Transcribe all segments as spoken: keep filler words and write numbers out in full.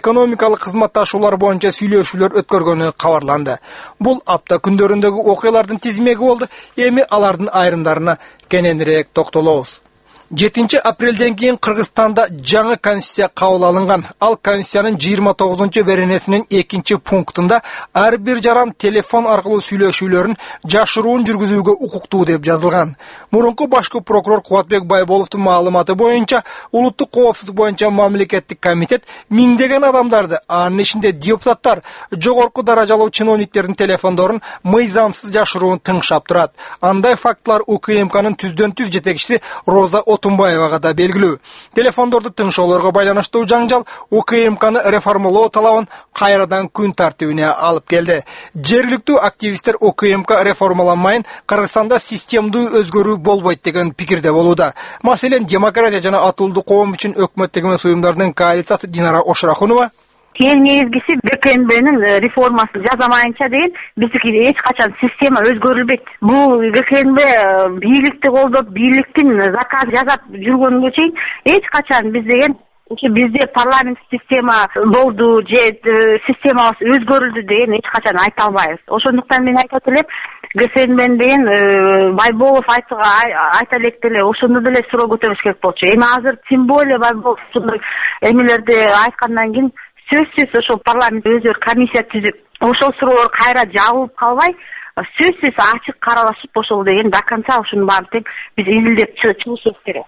экономикалык кызматташуулар боюнча сүйлөшүүлөр өткөргөнү кабарланды. Бул апта күндөрүндөгү окуялардын тизмеги болду. Эми алардын айрымдарына кененирээк токтолобуз. жетинчи апрелден кийин Кыргызстанда жаңы конституция кабыл алынган. Ал конституциянын жыйырма тогузунчу беренесинин экинчи пунктунда ар бир жаран телефон аркылуу сүйлөшүүлөрүн жашыруун жүргүзүүгө укуктуу деп жазылган. Мурунку башкы прокурор Кубатбек Байболовдун маалыматы боюнча, улуттук коопсуздук боюнча мамлекеттик комитет миңдеген адамдарды, анын ичинде депутаттар, жогорку даражалуу чиновниктердин телефондорун мыйзамсыз жашыруун тыңшап турат. Андай фактылар УКМКнын түздөн түз жетекчиси Роза Отунбаевага да белгилүү. Телефондорду тыңшоолорго байланыштуу жаңжал УКМКны реформалоо талабын кайрадан күн тартибине алып келди. Жергиликтүү активисттер УКМК реформаланмайын, Кыргызстанда системдүү өзгөрүү болбойт деген пикирде болууда. Маселен, демократия жана атуулдук коом үчүн өкмөттүк эмес уюмдардын коалициясы Динара Ошурахунова Эң негизгиси ГКНБнин реформасын жасамайынча деген биздики эч качан система өзгөрүлбөйт. Бул ГКНБ бийликти колдоп, бийликтин заказ жасап жүргөнгө чейин эч качан биз деген бизде парламент система болду же системабыз өзгөрүлдү деген эч качан айта албайбыз. Ошондуктан мен айтат элем, ГКНБ деген Байболов айта элек деле ошондо деле суроо көтөрүш керек болчу. Эми азыр тем более Байболов ушундай эмелерди айткандан кийин сөзсүз ошол парламент өзү комиссия түзүп, ошол суроолор кайра жабылып калбай, сөзсүз ачык каралышып, ошол деген до конца ушунун баарын тең биз изилдеп чыгышыбыз керек.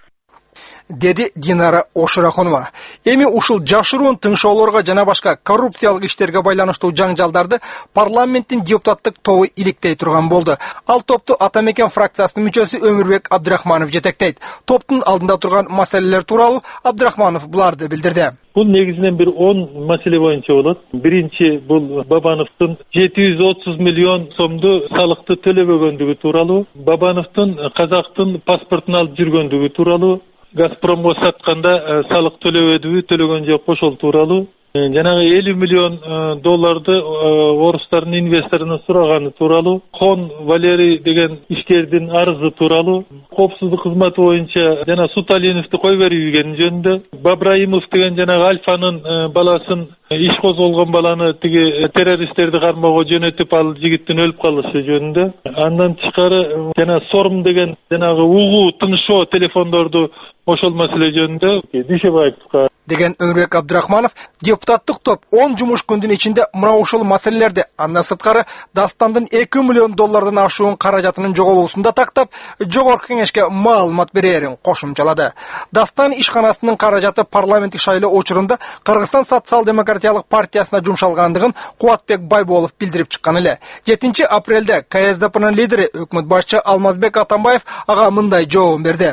Деди Динара Ошурахунова. Эми ушул жашыруун тыңшоолорго жана башка коррупциялык иштерге байланыштуу жаңжалдарды парламенттин депутаттык тобу иликтей турган болду. Ал топту Атамекен фракциясынын мүчөсү Өмүрбек Абдрахманов жетектейт. Топтун алдында турган маселелер тууралуу Абдрахманов буларды билдирди. Бул негизинен бир он маселе боюнча болот. Биринчи бул Бабановдун жети жүз отуз миллион сомду салыкты төлөбөгөндүгү тууралуу, Бабановдун казактын паспортун алып жүргөндүгү тууралуу, Газпромго сатканда салык төлөбөдүбү, төлөгөн жок ошол тууралуу, жанагы элүү миллион долларды орустардын инвесторуна сураганы тууралуу, Кон Валерий деген ишкердин арызы тууралуу, коопсуздук кызматы боюнча жана Суталиновду кой бербегени жөнүндө, Бабраимов деген жанагы Альфанын баласын иш козголгон баланы тиги террористтерди кармоого жөнөтүп ал жигиттин өлүп калышы жөнүндө, андан тышкары жана Сорм деген жанагы угуу тыңшоо телефондорду ошол маселе жөнүндө Дүйшөбаевга деген Өмүрбек Абдрахманов депутаттык топ он жумуш күндүн ичинде мына ушул маселелерди, андан сырткары Дастандын эки миллион доллардан ашуун каражатынын жоголуусун да тактап, жогорку кеңешке маалымат берерин кошумчалады. Дастан ишканасынын каражаты парламенттик шайлоо учурунда Кыргызстан социал-демократиялык партиясына жумшалгандыгын Кубатбек Байболов билдирип чыккан эле. жетинчи апрелде КСДПнын лидери өкмөт башчы Алмазбек Атамбаев ага мындай жообун берди.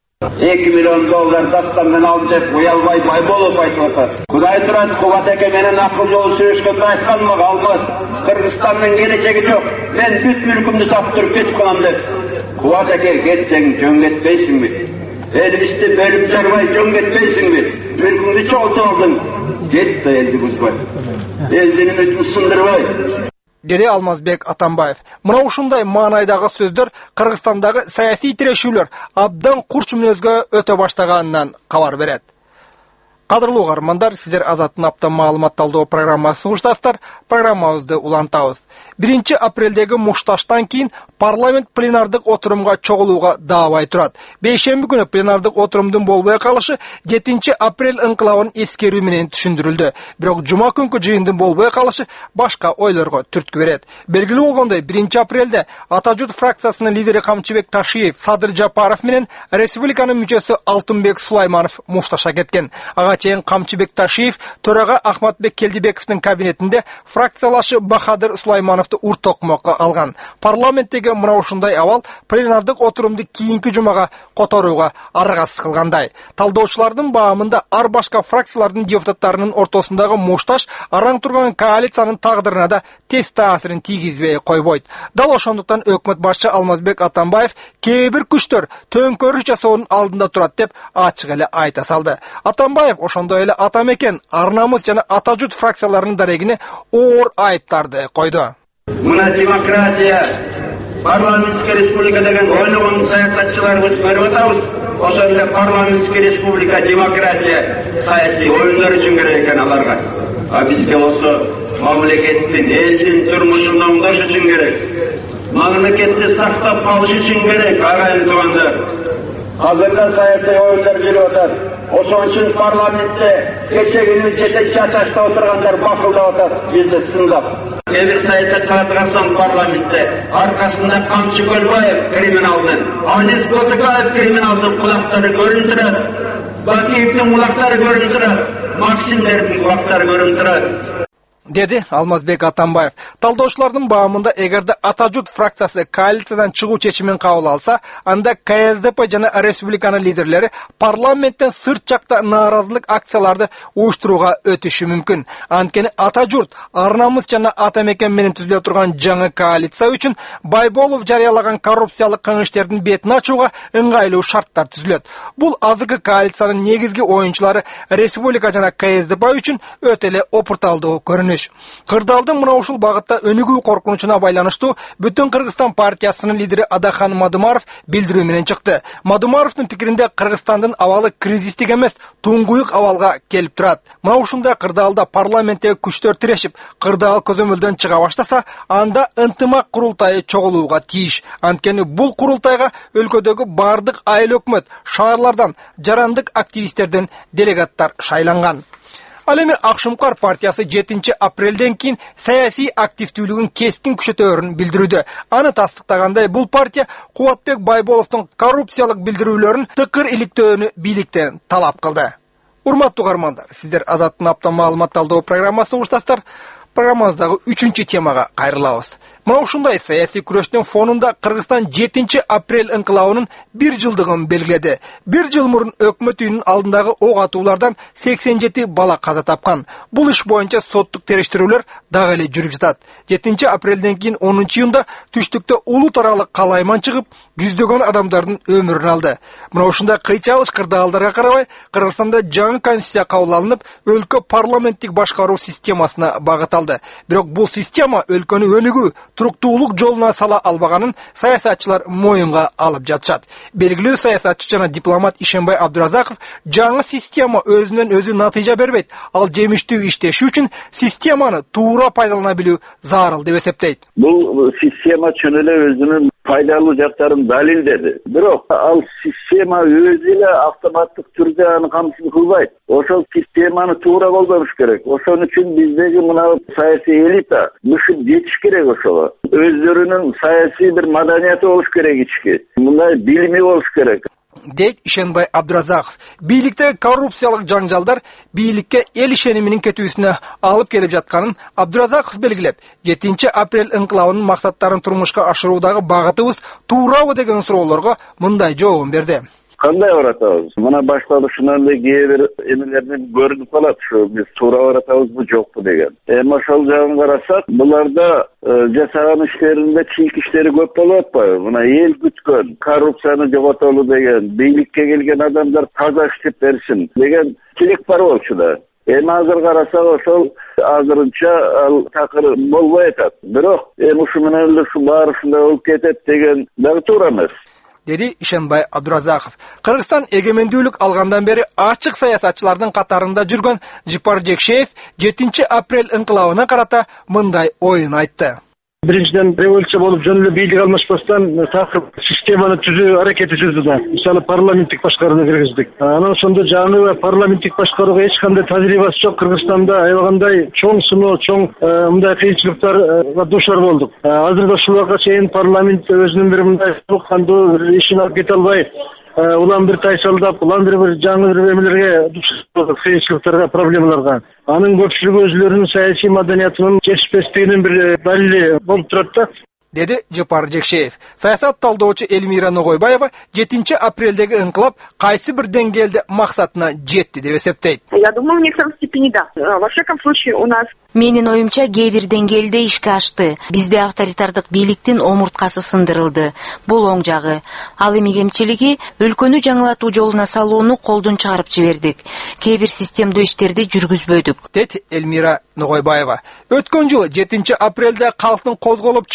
эки миллион доллар Дастандан алып деп уялбай Байболов айтып атат. Кудай турат, Кубат эке менен акыл жолу сүйлөшкөндө айтканыма Алмаз, Кыргызстандын келечеги жок. Мен бүт мүлкүмдү сатып туруп кетип калам деп. Кубат эке кетсең жөн кетпейсиңби? Элибизди бөлүп жарбай жөн кетпейсиңби? Мүлкүңдү чогултуп алдың. Кет да элди бузбай. Элдин үмүтүн сындырбай. Деди Алмазбек Атамбаев. Мына ушундай маанайдагы сөздөр Кыргызстандагы саясий тирешүүлөр абдан курч мүнөзгө өтө баштаганынан кабар берет. Кадырлуу угармандар, сиздер Азаттын апта маалымат талдоо программасын угуштасыздар. Программабызды улантабыз. биринчи апрелдеги мушташтан кийин парламент пленардык отурумга чогулууга даабай турат. Бейшемби күнү пленардык отурумдун болбой калышы жетинчи апрель ыңкылабын эскерүү менен түшүндүрүлдү. Бирок жума күнкү жыйындын болбой калышы башка ойлорго түрткү берет. Белгилүү болгондой, биринчи апрелде Атажут фракциясынын лидери Камчыбек Ташиев, Садыр Жапаров менен республиканын мүчөсү Алтынбек Сулайманов мушташа кеткен. Ага чейин Камчыбек Ташиев төрага Ахматбек Келдибековдун кабинетинде фракциялашы Бахадыр Сулаймановду уртокмокко алган. Парламенттеги мына ушундай абал пленардык отурумду кийинки жумага которууга аргасыз кылгандай. Талдоочулардын баамында ар башка фракциялардын депутаттарынын ортосундагы мушташ араң турган коалициянын тагдырына да тез таасирин тийгизбей койбойт. Дал ошондуктан өкмөт башчы Алмазбек Атамбаев кээ бир күчтөр төңкөрүш жасоонун алдында турат деп ачык эле айта салды. Атамбаев ошондой эле Атамекен, Арнамыз жана Атажут фракцияларынын дарегине оор айыптарды койду. Мына демократия парламенттик республика деген ойлогон саясатчыларыбыз көрүп атабыз. Ошол эле парламенттик республика демократия саясий оюндар үчүн керек экен аларга. А бизге болсо мамлекеттин, элдин турмушун оңдош үчүн керек. Мамлекетти сактап калыш үчүн керек, агайын туугандар. Hazırda siyasi oyunlar жүрүп атат. Ошон үчүн парламентте кечеги жетекчи аташта отургандар бакылдап атат, бизди сындап. Кээ-бир саясатчыларды карасам парламентте аркасында Камчы Көлбаев криминалдын, Азиз Ботукаев криминалдын кулактары көрүнүп турат. Бакиевдин кулактары көрүнүп турат. Максимдердин кулактары көрүнүп турат. Dedi Алмазбек Атамбаев. Талдоочулардын баамында эгерде Атажурт фракциясы коалициядан чыгуу чечимин кабыл алса, анда Ка Эс Д П жана республиканын лидерлери парламенттен сырт жакта нааразылык акцияларды уюштурууга өтүшү мүмкүн. Анткени Атажурт ар намыс жана ата мекен менен түзүлө турган жаңы коалиция үчүн Байболов жарыялаган коррупциялык кылмыштардын бетин ачууга ыңгайлуу шарттар түзүлөт. Бул азыркы коалициянын негизги оюнчулары республика жана Ка Эс Д П үчүн өтө эле опурталдуу көрүнүш. Кырдаалдын мына ушул багытта өнүгүү коркунучуна байланыштуу Бүтүн Кыргызстан партиясынын лидери Адахан Мадумаров билдирүү менен чыкты. Мадумаровдун пикиринде Кыргызстандын абалы кризистик эмес, туңгуюк абалга келип турат. Мына ушундай кырдаалда парламенттеги күчтөр тирешип, кырдаал көзөмөлдөн чыга баштаса, анда ынтымак курултайы чогулууга тийиш. Анткени бул курултайга өлкөдөгү бардык айыл өкмөт, шаарлардан, жарандык активисттерден делегаттар шайланган. Ал эми Акшумкар партиясы жетинчи апрелден кийин саясий активдүүлүгүн кескин күчөтөөрүн билдирүүдө. Аны тастыктагандай, бул партия Кубатбек Байболовдун коррупциялык билдирүүлөрүн тыкыр иликтөөнү бийликтен талап кылды. Урматтуу угармандар, сиздер Азаттын апта маалымат талдоо программасына угуштасыздар. Программабыздагы үчүнчү темага кайрылабыз. Мына ушундай саясий күрөштүн фонунда Кыргызстан жетинчи апрель ыңкылабынын бир жылдыгын белгиледи. Бир жыл мурун өкмөт үйүнүн алдындагы ок атуулардан сексен жети бала каза тапкан. Бул иш боюнча соттук териштирүүлөр дагы эле жүрүп жатат. жетинчи апрелден кийин онунчу июнда түштүктө улут аралык калайман чыгып, жүздөгөн адамдардын өмүрүн алды. Мына ушундай кыйчалыш кырдаалдарга карабай, Кыргызстанда жаңы конституция кабыл алынып, өлкө парламенттик башкаруу системасына багыт алды. Бирок бул система өлкөнү өнүгүү, туруктуулук жолуна сала албаганын саясатчылар моюнга алып жатышат. Белгилүү саясатчы жана дипломат Ишенбай Абдуразаков жаңы система өзүнөн өзү натыйжа бербейт. Ал жемиштүү иштеши үчүн системаны туура пайдалана билүү зарыл деп эсептейт. Бул система чын эле өзүнүн пайдалуу жактарын далилдеди. Бирок ал система өзү эле автоматтык түрдө аны камсыз кылбайт. Ошол системаны туура колдонуш керек. Ошон үчүн биздеги мына саясий элита мышып жетиш керек ошого. Өздөрүнүн саясий бир маданияты болуш керек ички. Мындай билими болуш керек. Дейт Ишенбай Абдуразаков. Бийликтеги коррупциялык жаңжалдар бийликке эл ишениминин кетүүсүнө алып келип жатканын Абдуразаков белгилеп, жетинчи апрель ыңкылабынын максаттарын турмушка ашыруудагы багытыбыз туурабы деген суроолорго мындай жообун берди. Кандай баратабыз? Мына башталышынан эле кээ бир эмелерден көрүнүп калат, ушу биз туура баратабызбы жокпу деген. Эми ошол жагын карасак, буларда жасаган иштеринде чийик иштери көп болуп атпайбы? Мына эл күткөн, коррупцияны жоготолу деген, бийликке келген адамдар таза иштеп берсин деген тилек бар болчу да. Эми азыр карасак ошол азырынча ал такыр болбой атат. Бирок эми ушу менен эле ушу баары ушундай болуп кетет деген дагы туура эмес. Dedi Ишенбай Абдуразаков. Кыргызстан эгемендүүлүк алгандан бери ачык саясатчылардын катарында жүргөн Жипар Жекшеев жетинчи апрель ыңкылабына карата мындай оюн айтты. Биринчиден революция болуп жөн эле бийлик алмашпастан такыр системаны түзүү аракети жүрдү да. Мисалы парламенттик башкарууну киргиздик. Анан ошондо жаңы парламенттик башкарууга эч кандай тажрыйбасы жок Кыргызстанда аябагандай чоң сыноо, чоң мындай кыйынчылыктарга дуушар болдук. Азыр да ушул убакка чейин парламент өзүнүн бир мындай кандуу ишин алып кете албай, улам бир тайсалдап, улам бир бир жаңы бир эмелерге кыйынчылыктарга, проблемаларга. Анын көпчүлүгү өзүлөрүнүн саясий маданиятынын жетишпестигинин бир далили болуп турат да. Dedi Жапар Жекшеев. Саясат талдоочу Эльмира Ногойбаева жетинчи апрелдеги ыңкылап кайсы бир деңгээлде максатына жетти деп эсептейт. Я думаю, в некотором степени да. Во всяком случае, у нас Менин оюмча кээ бир деңгээлде ишке ашты. Бизде авторитардык бийликтин омурткасы сындырылды. Бул оң жагы. Ал эми кемчилиги өлкөнү жаңылатуу жолуна салууну колдон чыгарып жибердик. Кээ бир системдүү иштерди жүргүзбөдүк. Дейт Эльмира Ногойбаева. Өткөн жылы жетинчи апрелде калктын козголуп чыгуусу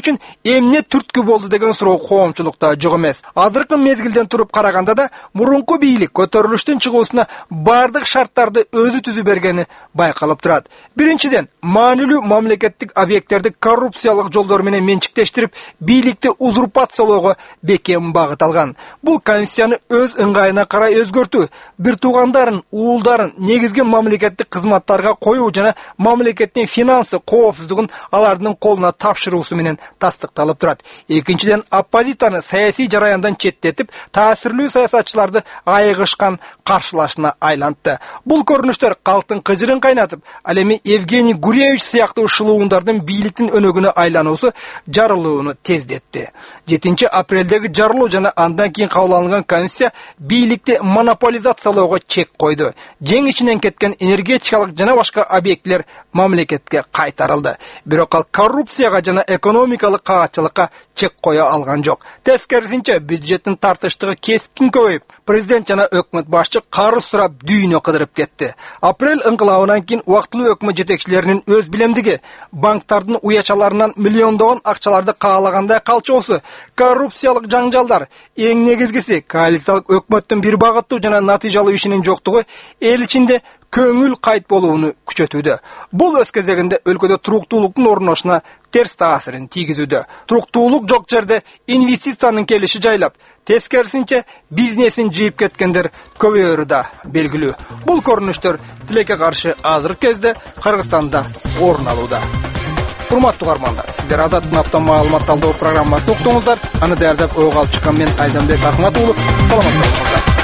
үчүн эмне түрткү болду деген суроо коомчулукта жок эмес. Азыркы мезгилден туруп караганда да мурунку бийлик көтөрүлүштүн чыгуусуна бардык шарттарды өзү түзү бергени байкалып турат. Биринчиден, маанилүү мамлекеттик объекттерди коррупциялык жолдор менен менчиктештирип, бийликти узурпациялоого бекем багыт алган. Бул конституцияны өз ыңгайына карай өзгөртүү, бир туугандарын, уулдарын негизги мамлекеттик кызматтарга коюу жана мамлекеттин финансы коопсуздугун алардын колуна тапшыруусу менен тастыкталып турат. Экинчиден, оппозицияны саясий жараяндан четтетип, таасирлүү саясатчыларды айыгышкан каршылашына айлантты. Бул көрүнүштөр калктын кыжырын кайнатып, ал эми Евгений Гуревич сыяктуу шылуундардын бийликтин өнөгүнө айлануусу жарылууну тездетти. жетинчи апрелдеги жарылуу жана андан кийин кабыл алынган конституция бийликти монополизациялоого чек койду. Жең ичинен кеткен энергетикалык жана башка объектилер мамлекетке кайтарылды. Бирок ал коррупцияга жана экономикалык кагатчылыкка чек кое алган жок. Тескерисинче, бюджеттин тартыштыгы кескин көбөйүп, президент жана өкмөт башчы карыз сурап дүйнө кыдырып кетти. Апрель ыңкылабынан кийин убактылуу өкмөт жетекчилеринин өз билемдиги, банктардын уячаларынан миллиондогон акчаларды каалагандай калчоосу, коррупциялык жаңжалдар, эң негизгиси коалициялык өкмөттүн бир багыттуу жана натыйжалуу ишинин жоктугу эл ичинде көңүл кайт болууну күчөтүүдө. Бул өз кезегинде өлкөдө туруктуулуктун орношуна терс таасирин тийгизүүдө. Туруктуулук жок жерде инвестициянын келиши жайлап, тескерисинче бизнесин жыйып кеткендер көбөйөрү да белгилүү. Бул көрүнүштөр тилекке каршы азыркы кезде Кыргызстанда орун алууда. Урматтуу угармандар, сиздер Азаттын аптан маалымат талдоо программасын уктуңуздар. Аны даярдап ойго алып чыккан мен Айданбек Акмат уулу. Саламат болуңуздар.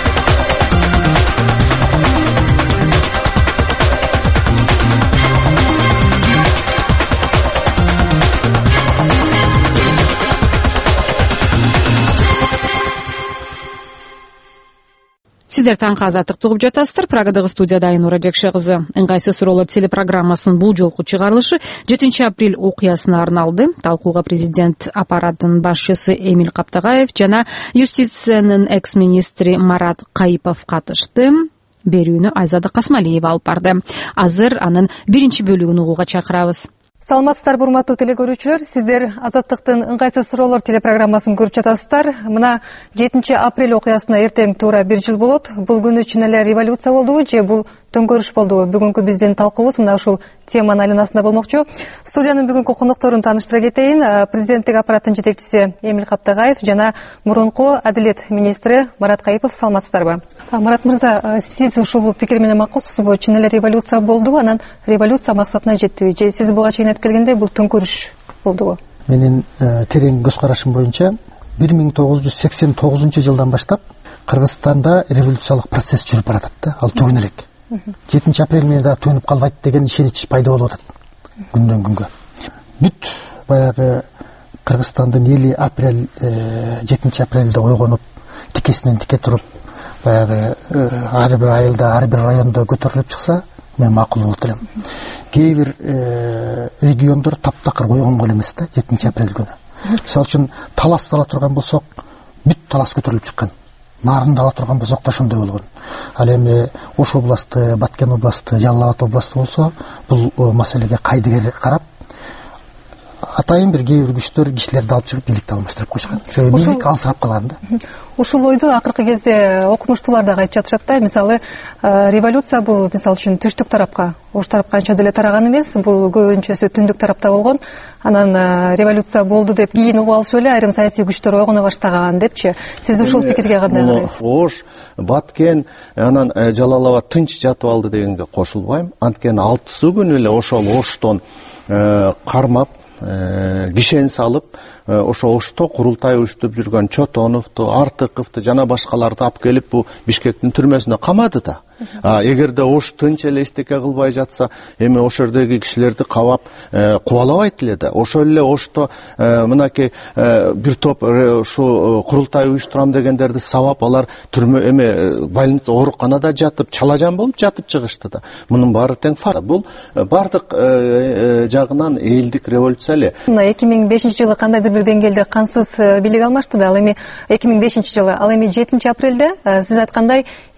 Сиздер таңкы азаттыкты угуп жатасыздар. Прагадагы студияда Айнура Жекше кызы. Ыңгайсыз суроолор телепрограммасынын бул жолку чыгарылышы жетинчи апрель окуясына арналды. Талкууга президент аппаратынын башчысы Эмиль Каптагаев жана юстициянын экс-министри Марат Кайыпов катышты. Берүүнү Айзада Касмалиева алып барды. Азыр анын биринчи бөлүгүн угууга чакырабыз. Саламатсыздарбы, урматтуу теле көрүүчүлөр. Сиздер Азаттыктын ыңгайсыз суроолор телепрограммасын көрүп жатасыздар. Мына жетинчи апрель окуясына эртең туура бир жыл болот. Бул күнү чын эле революция болдубу же бул төңкөрүш болдубу? Бүгүнкү биздин талкуубуз мына ушул теманын айланасында болмокчу. Студиянын бүгүнкү конокторун тааныштыра кетейин. Президенттик аппараттын жетекчиси Эмиль Каптагаев жана мурунку адилет министри Марат Кайыпов. Саламатсыздарбы? Марат мырза, сиз ушул пикир менен макулсузбу? Чын эле революция болдубу? Анан революция максатына жеттиби? Же сиз буга чейин айтып келгендей бул төңкөрүш болдубу? Менин терең көз карашым боюнча бир миң тогуз жүз сексен тогузунчу жылдан баштап Кыргызстанда революциялык процесс жүрүп баратат да. Ал түгөн элек. жетинчи апрель менен да төнүп калбайт деген ишенич пайда болуп атат күндөн күнгө. Бүт баягы Кыргызстандын эли апрель жетинчи апрелде ойгонуп, тикесинен тике туруп, баягы ар бир айылда, ар бир райондо көтөрүлүп чыкса, мен макул болот элем. Кээ бир региондор таптакыр ойгонгон эмес да жетинчи апрель күнү. Мисалы үчүн Таласты ала турган болсок, бүт Талас көтөрүлүп чыккан. Нарынды ала турган болсок да ошондой болгон. Ал эми Ош областы, Баткен областы, Жалал Абад областы болсо, бул маселеге кайдыгер карап, атайын бир кээ бир күчтөр кишилерди алып чыгып бийликти алмаштырып койшкан. Бийлик алсырап калган да. Ушул ойду акыркы кезде окумуштуулар да айтып жатышат да. Мисалы, революция бул мисалы үчүн түштүк тарапка, ош тарапка анча деле тараган эмес, бул көбүнчөсү түндүк тарапта болгон. Анан революция болду деп кийин угуп алышып эле айрым саясий күчтөр ойгоно баштаган депчи. Сиз ушул пикирге кандай карайсыз? Ош, Баткен, анан Жалал Абад тынч жатып алды дегенге кошулбайм. Анткени алтысы күнү эле ошол Оштон кармап, кишен салып, ошо Ошто курултай уюштуруп жүргөн Чотоновду, Артыковду жана башкаларды алып келип бу Бишкектин түрмөсүнө камады да. А эгерде Ош тынч эле эчтеке кылбай жатса, эми ошол жердеги кишилерди кабап кубалабайт эле да. Ошол эле Ошто мынакей бир топ ушу курултай уюштурам дегендерди сабап, алар түрмө эме больница ооруканада жатып, чалажан болуп жатып чыгышты да. Мунун баары тең факт. Бул бардык жагынан элдик революция эле. эки миң бешинчи жылы кандайдыр бир деңгээлде кансыз бийлик алмашты да. Ал эми эки миң бешинчи жылы, ал эми жетинчи апрелде сиз айткандай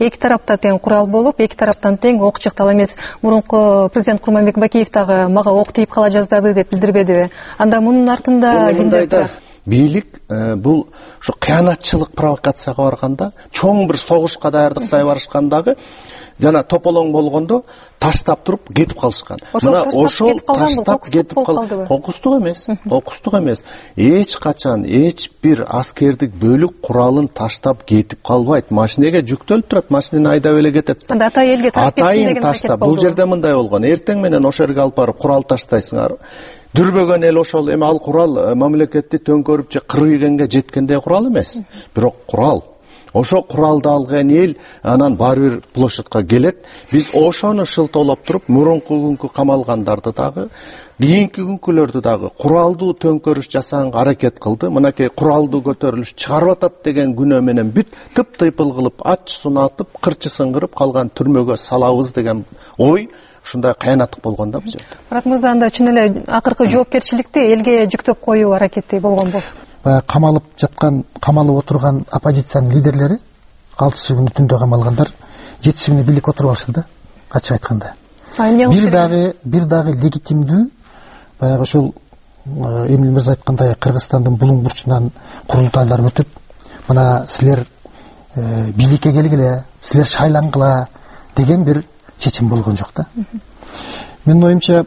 эки тарапта тең курал болуп, эки тараптан тең ок чыктал эмес. Мурунку президент Курманбек Бакиев дагы мага ок тийип кала жаздады деп билдирбедиби? Анда мунун артында кимдер турат? Бийлик бул ушу кыянатчылык провокацияга барганда, чоң бир согушка даярдыктай барышкандагы жана тополоң болгондо таштап туруп кетип калышкан. Мына ошол таштап кетип калды. Кокустук эмес, кокустук эмес. Эч качан эч бир аскердик бөлүк куралын таштап кетип калбайт. Машинеге жүктөлүп турат, машинени айдап эле кетет. Анда ата элге тарап кетсин деген аракет болду. Бул жерде мындай болгон. Эртең менен ошол жерге алып барып курал таштайсыңар. Дүрбөгөн эл ошол эми ал курал мамлекетти төңкөрүп же кыргыйгенге жеткендей курал эмес. Бирок курал. Ошо куралды алган эл анан баары бир площадка келет. Биз ошону шылтоолоп туруп, мурунку күнкү камалгандарды дагы, кийинки күнкүлөрдү дагы куралдуу төңкөрүш жасаганга аракет кылды. Мынакей куралдуу көтөрүлүш чыгарып атат деген күнөө менен бүт тып-тыйпыл кылып, ач сунатып, кырчысын кырып калган түрмөгө салабыз деген ой ушундай кыянаттык болгон да бул жерде. Мурат мырза, анда чын эле акыркы жоопкерчиликти элге жүктөп коюу аракети болгонбу? Камалып жаткан, камалып отурган оппозициянын лидерлери алтысы күнү түндө камалгандар, жетиси күнү бийликке отуруп алышты да, ачык айтканда. Бир дагы бир дагы легитимдүү баягы ошол Эмил мырза айткандай Кыргызстандын булуң бурчунан курултайлар өтүп, мына силер бийликке келгиле, силер шайлангыла деген бир чечим болгон жок да. Менин оюмча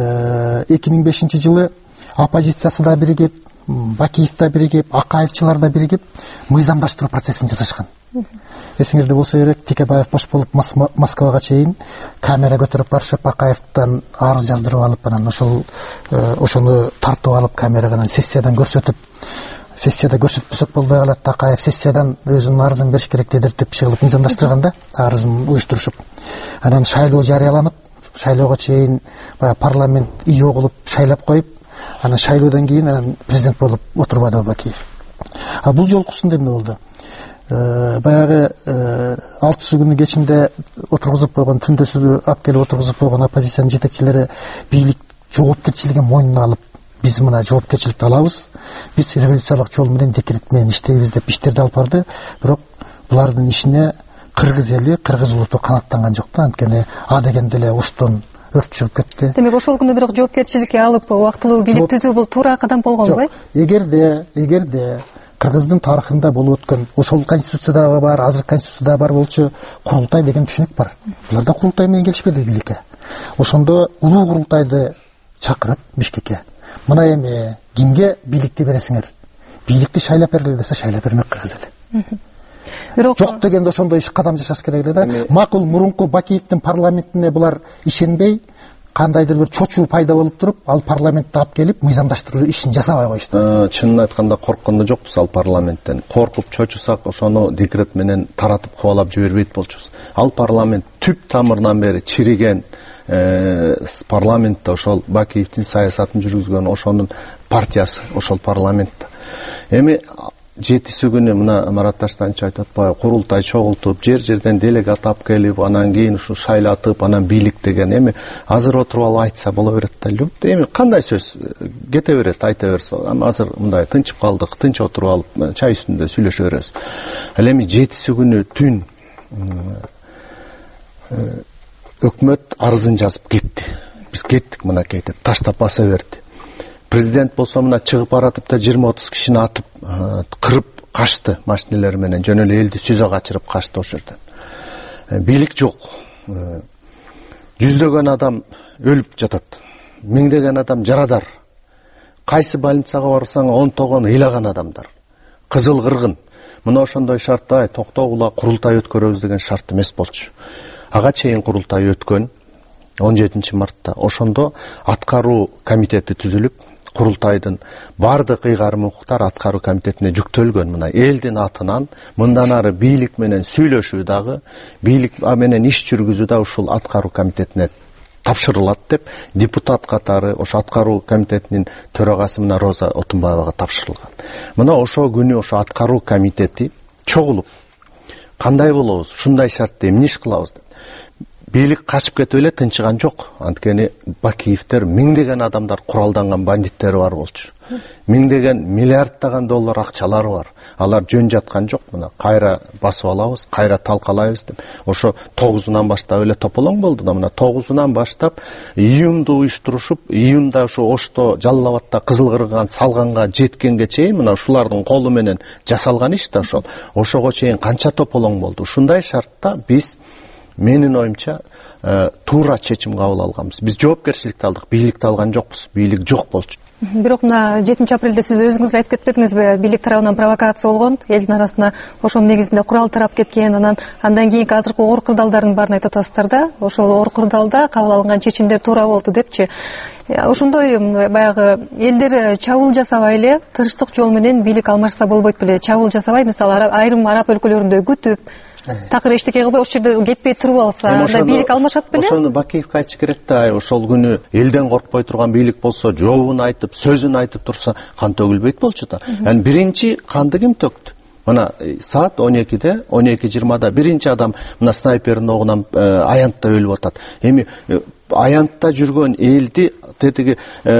эки миң бешинчи жылы оппозициясы да биригип, Бакиев да биригип, Акаевчылар да биригип мыйзамдаштыруу процессин жасашкан. Эсиңерде болсо керек, Текебаев бош болуп Москвага чейин камера көтөрүп барышып, Акаевден арыз жаздырып алып, анан ошол ошону тартып алып камерадан сессиядан көрсөтүп, сессияда көрсөтпөсөк болбой калат, Акаев сессиядан өзүнүн арызын бериш керек дедиртип чыгылып мыйзамдаштырган да, арызын уюштурушуп. Анан шайлоо жарыяланып, шайлоого чейин парламент ийүү кылып шайлап коюп, анан шайлоодон кийин анан президент болуп отурбады Бакиев. А бул жолкусунда эмне болду? Баягы алтысы күнү кечинде отургузуп койгон, түндөсү алып келип отургузуп койгон оппозициянын жетекчилери бийлик жоопкерчилигин мойнуна алып, биз мына жоопкерчиликти алабыз, биз революциялык жол менен декрет менен иштейбиз деп иштерди алып барды. Бирок булардын ишине кыргыз эли, кыргыз улуту канаттанган жок да, анткени а дегенде эле оштон өрт чыгып кетти. Демек ошол күнү бирок жоопкерчиликке алып убактылуу бийлик түзүү бул туура кадам болгонбу? Эгерде, эгерде Кыргыздын тарыхында болуп өткөн, ошол конституцияда бар, азыр конституцияда бар болчу курултай деген түшүнүк бар. Булар да курултай менен келишпеди бийликке. Ошондо улуу курултайды чакырып Бишкекке, мына эми кимге бийликти бересиңер? Бийликти шайлап бергиле десе, шайлап бермек кыргыз эли. Бирок жок дегенде ошондой иш кадам жасаш керек эле да. Макул мурунку Бакиевдин парламентине булар ишенбей, кандайдыр бир чочуу пайда болуп туруп, ал парламентти алып келип мыйзамдаштыруу ишин жасабай коюшту. Чынын айтканда корккондо жокпуз ал парламенттен. Коркуп чочусак ошону декрет менен таратып кубалап жибербейт болчубуз. Ал парламент түп тамырынан бери чириген парламентте ошол Бакиевдин саясатын жүргүзгөн ошонун партиясы, ошол парламентте. Эми жетиси күнү мына Марат Таштанович айтып атпайбы, курултай чогултуп, жер-жерден делегат алып келип, анан кийин ушу шайлатып, анан бийлик деген эми азыр отуруп алып айтса боло берет да. Эми кандай сөз кете берет, айта берсе, ама азыр мындай тынчып калдык, тынч отуруп алып чай үстүндө сүйлөшө беребиз. Ал эми жетиси күнү түн өкмөт арызын жазып кетти. Биз кеттик мынакей деп таштап баса берди. Президент болсо мына чыгып баратып да жыйырма отуз кишини атып, кырып качты машинелер менен, жөн эле элди сүзө качырып качты ошол жерден. Бийлик жок. Жүздөгөн адам өлүп жатат. Миңдеген адам жарадар. Кайсы больницага барсаң онтогон ыйлаган адамдар. Кызыл кыргын. Мына ошондой шартта токтогула курултай өткөрөбүз деген шарт эмес болчу. Ага чейин курултай өткөн он жетинчи мартта. Ошондо аткаруу комитети түзүлүп, курултайдын бардык ыйгарым укуктар аткаруу комитетине жүктөлгөн. Мына элдин атынан мындан ары бийлик менен сүйлөшүү дагы, бийлик менен иш жүргүзүү да ушул аткаруу комитетине тапшырылат деп депутат катары ошо аткаруу комитетинин төрагасы мына Роза Отунбаевага тапшырылган. Мына ошол күнү ошо аткаруу комитети чогулуп, кандай болобуз, ушундай шартта эмне иш кылабыз деп. Бийлик качып кетип эле тынчыган жок. Анткени Бакиевдер миңдеген адамдар куралданган бандиттери бар болчу. миңдеген миллиардтаган доллар акчалары бар. Алар жөн жаткан жок. Мына кайра басып алабыз, кайра талкалайбыз деп. Ошо тогузунан баштап эле тополоң болду да, мына тогузунан баштап июнду уюштурушуп, июнда ошо Ошто, Жалал Абадта, Кызыл Кыргыган салганга жеткенге чейин мына ушулардын колу менен жасалган иш да ошол. Ошого чейин канча тополоң болду. Ушундай шартта биз, менин оюмча, туура чечим кабыл алганбыз. Биз жоопкерчиликти алдык, бийликти алган жокпуз. Бийлик жок болчу. Бирок мына жетинчи апрелде сиз өзүңүз айтып кетпедиңизби, бийлик тарабынан провокация болгон, элдин арасына ошонун негизинде курал тарап кеткен, анан андан кийинки азыркы оор кырдаалдардын баарын айтып атасыздар да, ошол оор кырдаалда кабыл алынган чечимдер туура болду депчи. Ошондой баягы элдер чабуул жасабай эле тынчтык жол менен бийлик алмашса болбойт беле? Чабуул жасабай, мисалы айрым араб өлкөлөрүндө күтүп, такыр эчтеке кылбай ошол жерде кетпей туруп алса, анда бийлик алмашат беле? Ошону Бакиевке айтыш керек да, ошол күнү элден коркпой турган бийлик болсо, жообун айтып, сөзүн айтып турса, кан төгүлбөйт болчу да. Аны биринчи канды ким төктү? Мына саат он экиде, он эки жыйырмада биринчи адам мына снайпердин огунан аянтта өлүп атат. Эми аянтта жүргөн элди тетиги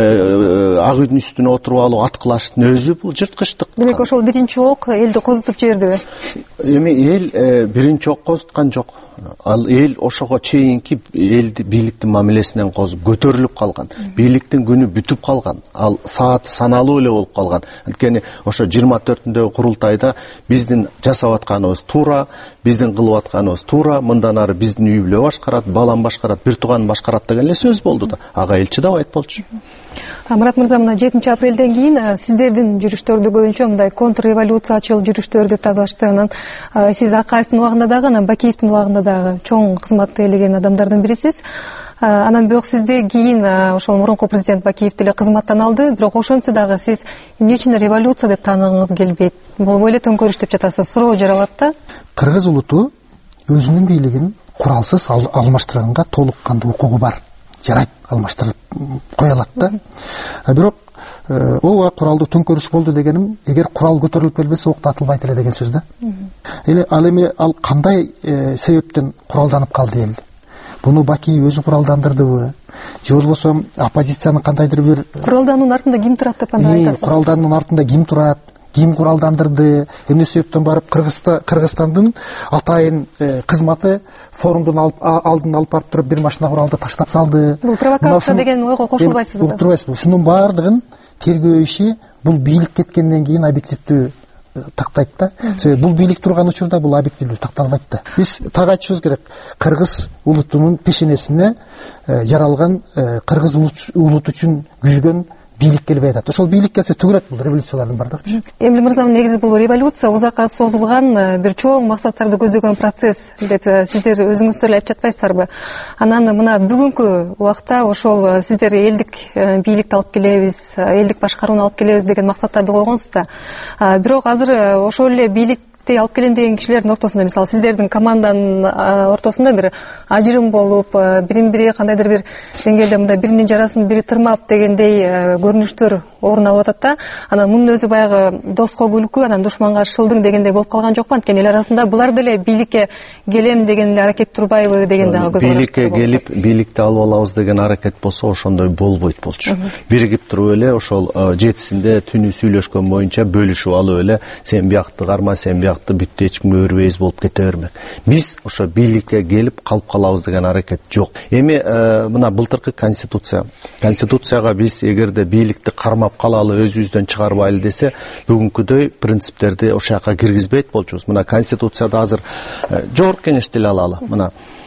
ак үйдүн үстүнө отуруп алып аткылаштын өзү бул жырткычтык. Демек ошол биринчи ок элди козутуп жибердиби? Эми эл биринчи ок козуткан жок. Ал эл ошого чейинки элди бийликтин мамилесинен козуп көтөрүлүп калган. Бийликтин күнү бүтүп калган. Ал саат саналуу эле болуп калган. Анткени ошо жыйырма төртүндөгү курултайда биздин жасап атканыбыз туура, биздин кылып атканыбыз туура, мындан ары биздин үй бүлө башкарат, балам башкарат, бир тууганым башкарат деген эле сөз болду да. Ага эл чыдабайт болчу. Мурат мырза, мына жетинчи апрелден кийин сиздердин жүрүштөрдү көбүнчө мындай контрреволюциячыл жүрүштөр деп табылышты. Анан сиз Акаевдин убагында дагы, анан Бакиевдин убагында дагы чоң кызматты ээлеген адамдардын бирисиз. Анан бирок сизди кийин ошол мурунку президент Бакиев деле кызматтан алды, бирок ошончо дагы сиз эмне үчүн революция деп тааныгыңыз келбейт? Болбой эле төңкөрүш деп жатасыз. Суроо жаралат да. Кыргыз улуту өзүнүн бийлигин куралсыз алмаштырганга толук кандуу укугу бар. Жарайт, алмаштырып кое алат да. Бирок ооба куралдуу төңкөрүш болду дегеним, эгер курал көтөрүлүп келбесе окто атылбайт эле деген сөз да. Эми ал эми ал кандай себептен куралданып калды эл? Буну Бакиев өзү куралдандырдыбы? Же болбосо оппозициянын кандайдыр бир куралдануунун артында ким турат деп анда айтасыз? Куралдануунун артында ким турат? Ким куралдандырды? Эмне себептен барып Кыргызстандын атайын кызматы форумдун алдын алып барып туруп бир машина куралды таштап салды? Бул провокация деген ойго кошулбайсызбы? Уктурбайсызбы? Ушунун баардыгын тергөө иши бул бийлик кеткенден кийин объективдүү тактайт да. Себеби бул бийлик турган учурда бул объективдүү такталбайт да. Биз так айтышыбыз керек. Кыргыз улутунун пешенесине жаралган, кыргыз улут үчүн күзгөн бийлик келбей атат. Ошол бийлик келсе түгөрөт бул революциялардын бардыгычы. Эмиль мырза, негизи бул революция узакка созулган бир чоң максаттарды көздөгөн процесс деп сиздер өзүңүздөр эле айтып жатпайсыздарбы? Анан мына бүгүнкү убакта ошол сиздер элдик бийликти алып келебиз, элдик башкарууну алып келебиз деген максаттарды койгонсуздар. Бирок азыр ошол эле бийлик алып келем деген кишилердин ортосунда, мисалы сиздердин команданын ортосунда бир ажырым болуп, бирин бири кандайдыр бир деңгээлде мындай биринин жарасын бири тырмап дегендей көрүнүштөр орун алып атат да. Анан мунун өзү баягы доско күлкү, анан душманга шылдың дегендей болуп калган жокпу? Анткени эл арасында булар деле бийликке келем деген эле аракет турбайбы деген дагы көз караш. Бийликке келип, бийликти алып алабыз деген аракет болсо ошондой болбойт болчу. Биригип туруп эле ошол жетисинде түнү сүйлөшкөн боюнча бөлүшүп алып эле сен биякты карма, сен бүтті ешкімге өрбейіз болып кете бермек. Біз ошо бийликке келип калып калабыз деген аракет жок. Эми мына былтыркы конституция. Конституцияга биз эгерде бийликти кармап калалы, өзүбүздөн чыгарбайлы десе, бүгүнкүдөй принциптерди ошол жака киргизбейт болчубуз. Мына конституцияда азыр жогорку кеңешти эле алалы. Мына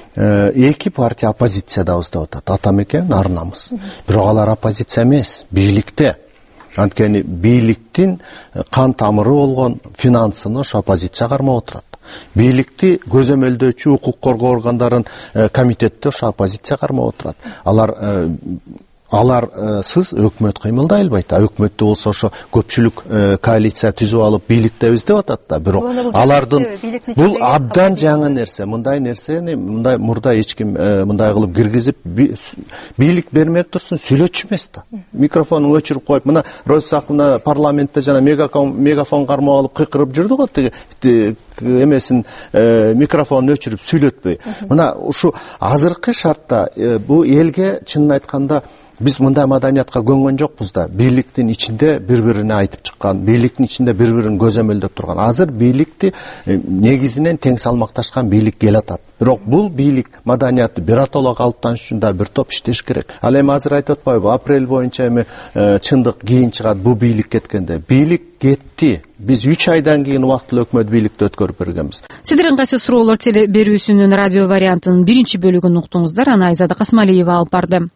эки партия оппозициядабыз деп атат. Атамекен, Ар Намыс. Бирок алар оппозиция эмес, бийликте. Анткени бийликтин кан тамыры болгон финансыны ошо оппозиция кармап отурат. Бийликти көзөмөлдөөчү укук коргоо органдарын комитетте ошо оппозиция кармап отурат. Алар аларсыз өкмөт кыймылдай албайт. Өкмөттө болсо ошо көпчүлүк коалиция түзүп алып бийликтебиз деп атат да. Бирок алардын бул абдан жаңы нерсе. Мындай нерсени мындай мурда эч ким мындай кылып киргизип бийлик бермек турсун сүйлөтчү эмес да. Микрофонун өчүрүп коюп, мына Роза Сакына парламентте жана мегафон кармап алып кыйкырып жүрдү го, тиги эмесин микрофонун өчүрүп сүйлөтпөй. Мына ушу азыркы шартта бул элге чынын айтканда биз мындай маданиятка көнгөн жокпуз да. Бийликтин ичинде бири-бирине айтып чыккан, бийликтин ичинде бири-бирин көзөмөлдөп турган. Азыр бийликти негизинен тең салмакташкан бийлик келатат. Бирок бул бийлик маданияты биротоло калыптаныш үчүн да бир топ иштеш керек. Ал эми азыр айтып атпайбы, апрель боюнча эми чындык кийин чыгат бул бийлик кеткенде. Бийлик кетти. Биз үч айдан кийин убактылуу өкмөт бийликти өткөрүп бергенбиз. Сиздер кайсы суроолор теле берүүсүнүн радио вариантынын биринчи бөлүгүн уктуңуздар. Аны Айзада Касмалиева алып барды.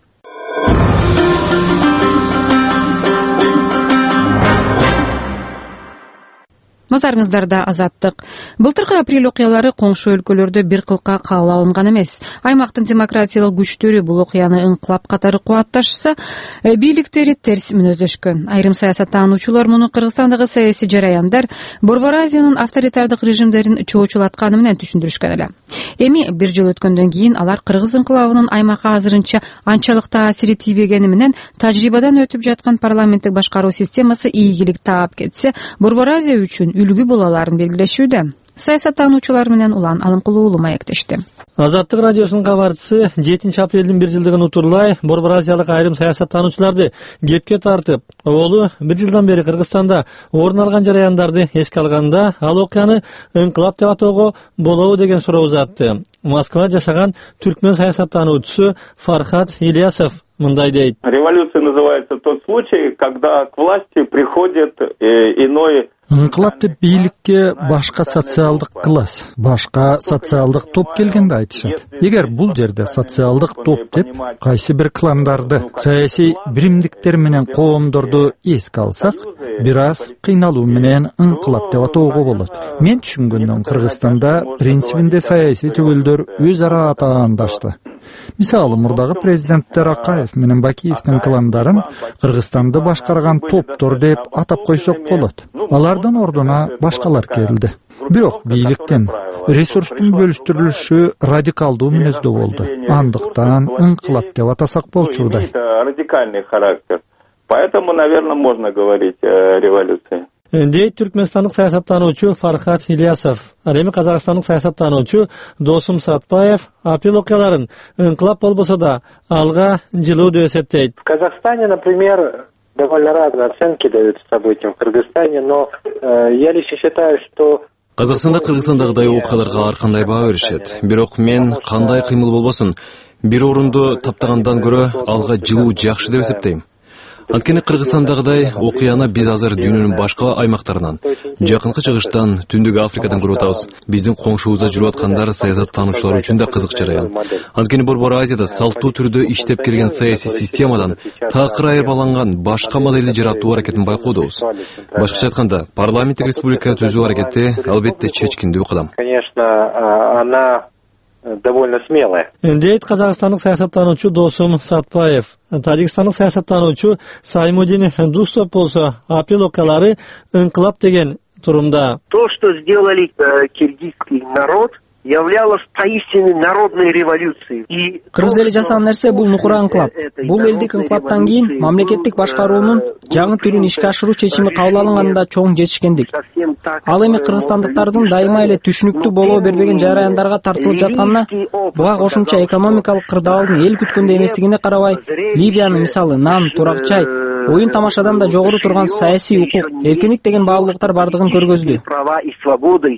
Назарыңыздарда азаттык. Былтыркы апрель окуялары коңшу өлкөлөрдө бир кылка кабыл алынган эмес. Аймактын демократиялык күчтөрү бул окуяны ыңкылап катары кубатташса, бийликтери терс мүнөздөшкөн. Айрым саясаттануучулар муну Кыргызстандагы саясий жараяндар Борбор Азиянын авторитардык режимдерин чоочулатканы менен түшүндүрүшкөн эле. Эми бир жыл өткөндөн кийин алар кыргыз ыңкылабынын аймакка азырынча анчалык таасири тийбегени менен тажрыйбадан өтүп жаткан парламенттик башкаруу системасы ийгилик таап кетсе, Борбор Азия үчүн үлгү боло аларын белгилешүүдө. Саясаттануучулар менен Улан Алымкулуу уулу маектешти. Азаттык радиосунун кабарчысы жетинчи апрелдин бир жылдыгын утурлай Борбор Азиялык айрым саясаттануучуларды кепке тартып, олу бир жылдан бери Кыргызстанда орун алган жараяндарды эске алганда, ал окуяны ыңкылап деп атоого болобу деген суроо узатты. Москвада жашаган түркмөн саясаттануучусу Фархат Ильясов мындай дейт. Революция называется тот случай, когда к власти приходит иной. Ыңкылап деп бийликке башка социалдык класс, башка социалдык топ келгенде айтышат. Эгер бул жерде социалдык топ деп кайсы бир кландарды, саясий биримдиктер менен коомдорду эске алсак, бир аз кыйналуу менен ыңкылап деп атоого болот. Мен түшүнгөндөн Кыргызстанда принцибинде саясий түгүлдөр өз ара атаандашты. Мисалы, мурдагы президенттер Акаев менен Бакиевдин кландарын Кыргызстанды башкарган топтор деп атап койсок болот. Алардын ордуна башкалар келди. Бирок бийликтин ресурстун бөлүштүрүлүшү радикалдуу мүнөздө болду. Андыктан ыңкылап деп атасак болчудай. Радикальный характер. Поэтому, наверное, можно говорить о революции. Дейт түркмөнстандык саясаттануучу Фархат Ильясов. Ал эми казакстандык саясаттануучу Досум Сатпаев апрель окуяларын ыңкылап болбосо да алга жылуу деп эсептейт. В Казахстане, например, довольно разные оценки дают событиям в Кыргызстане, но э, я лично считаю, что Казакстанда Кыргызстандагыдай окуяларга ар кандай баа беришет. Бирок мен кандай кыймыл болбосун, бир орунду таптагандан көрө алга жылуу жакшы деп эсептейм. Анткени Кыргызстандагыдай окуяны биз азыр дүйнөнүн башка аймактарынан, жакынкы чыгыштан, Түндүк Африкадан көрүп атабыз. Биздин коңшубузда жүрүп аткандар саясаттануучулар үчүн да кызык жараян. Анткени Борбор Азияда салттуу түрдө иштеп келген саясий системадан такыр айырбаланган башка моделди жаратуу аракетин байкоодубуз. Башкача айтканда, парламенттик республика түзүү аракети албетте чечкиндүү кадам. Конечно, она довольно смелая. Дейт казакстандык саясаттануучу Досум Сатпаев. Тажикстандык саясаттануучу Саймудин Дустов болсо апрель окуялары ыңкылап деген турумда. То, что сделали э, киргизский народ, являлось поистине народной революцией. Кыргыз эли жасаган нерсе бул нукура ыңкылап. Бул элдик ыңкылаптан кийин мамлекеттик башкаруунун жаңы түрүн ишке ашыруу чечими кабыл алынганында чоң жетишкендик. Ал эми кыргызстандыктардын дайыма эле түшүнүктүү болоо бербеген жараяндарга тартылып жатканына, буга кошумча экономикалык кырдаалдын эл күткөндөй эместигине карабай, Ливиянын мисалы нан, турак чай, оюн тамашадан да жогору турган саясий укук, эркиндик деген баалуулуктар бардыгын көргөздү. Права и свободы,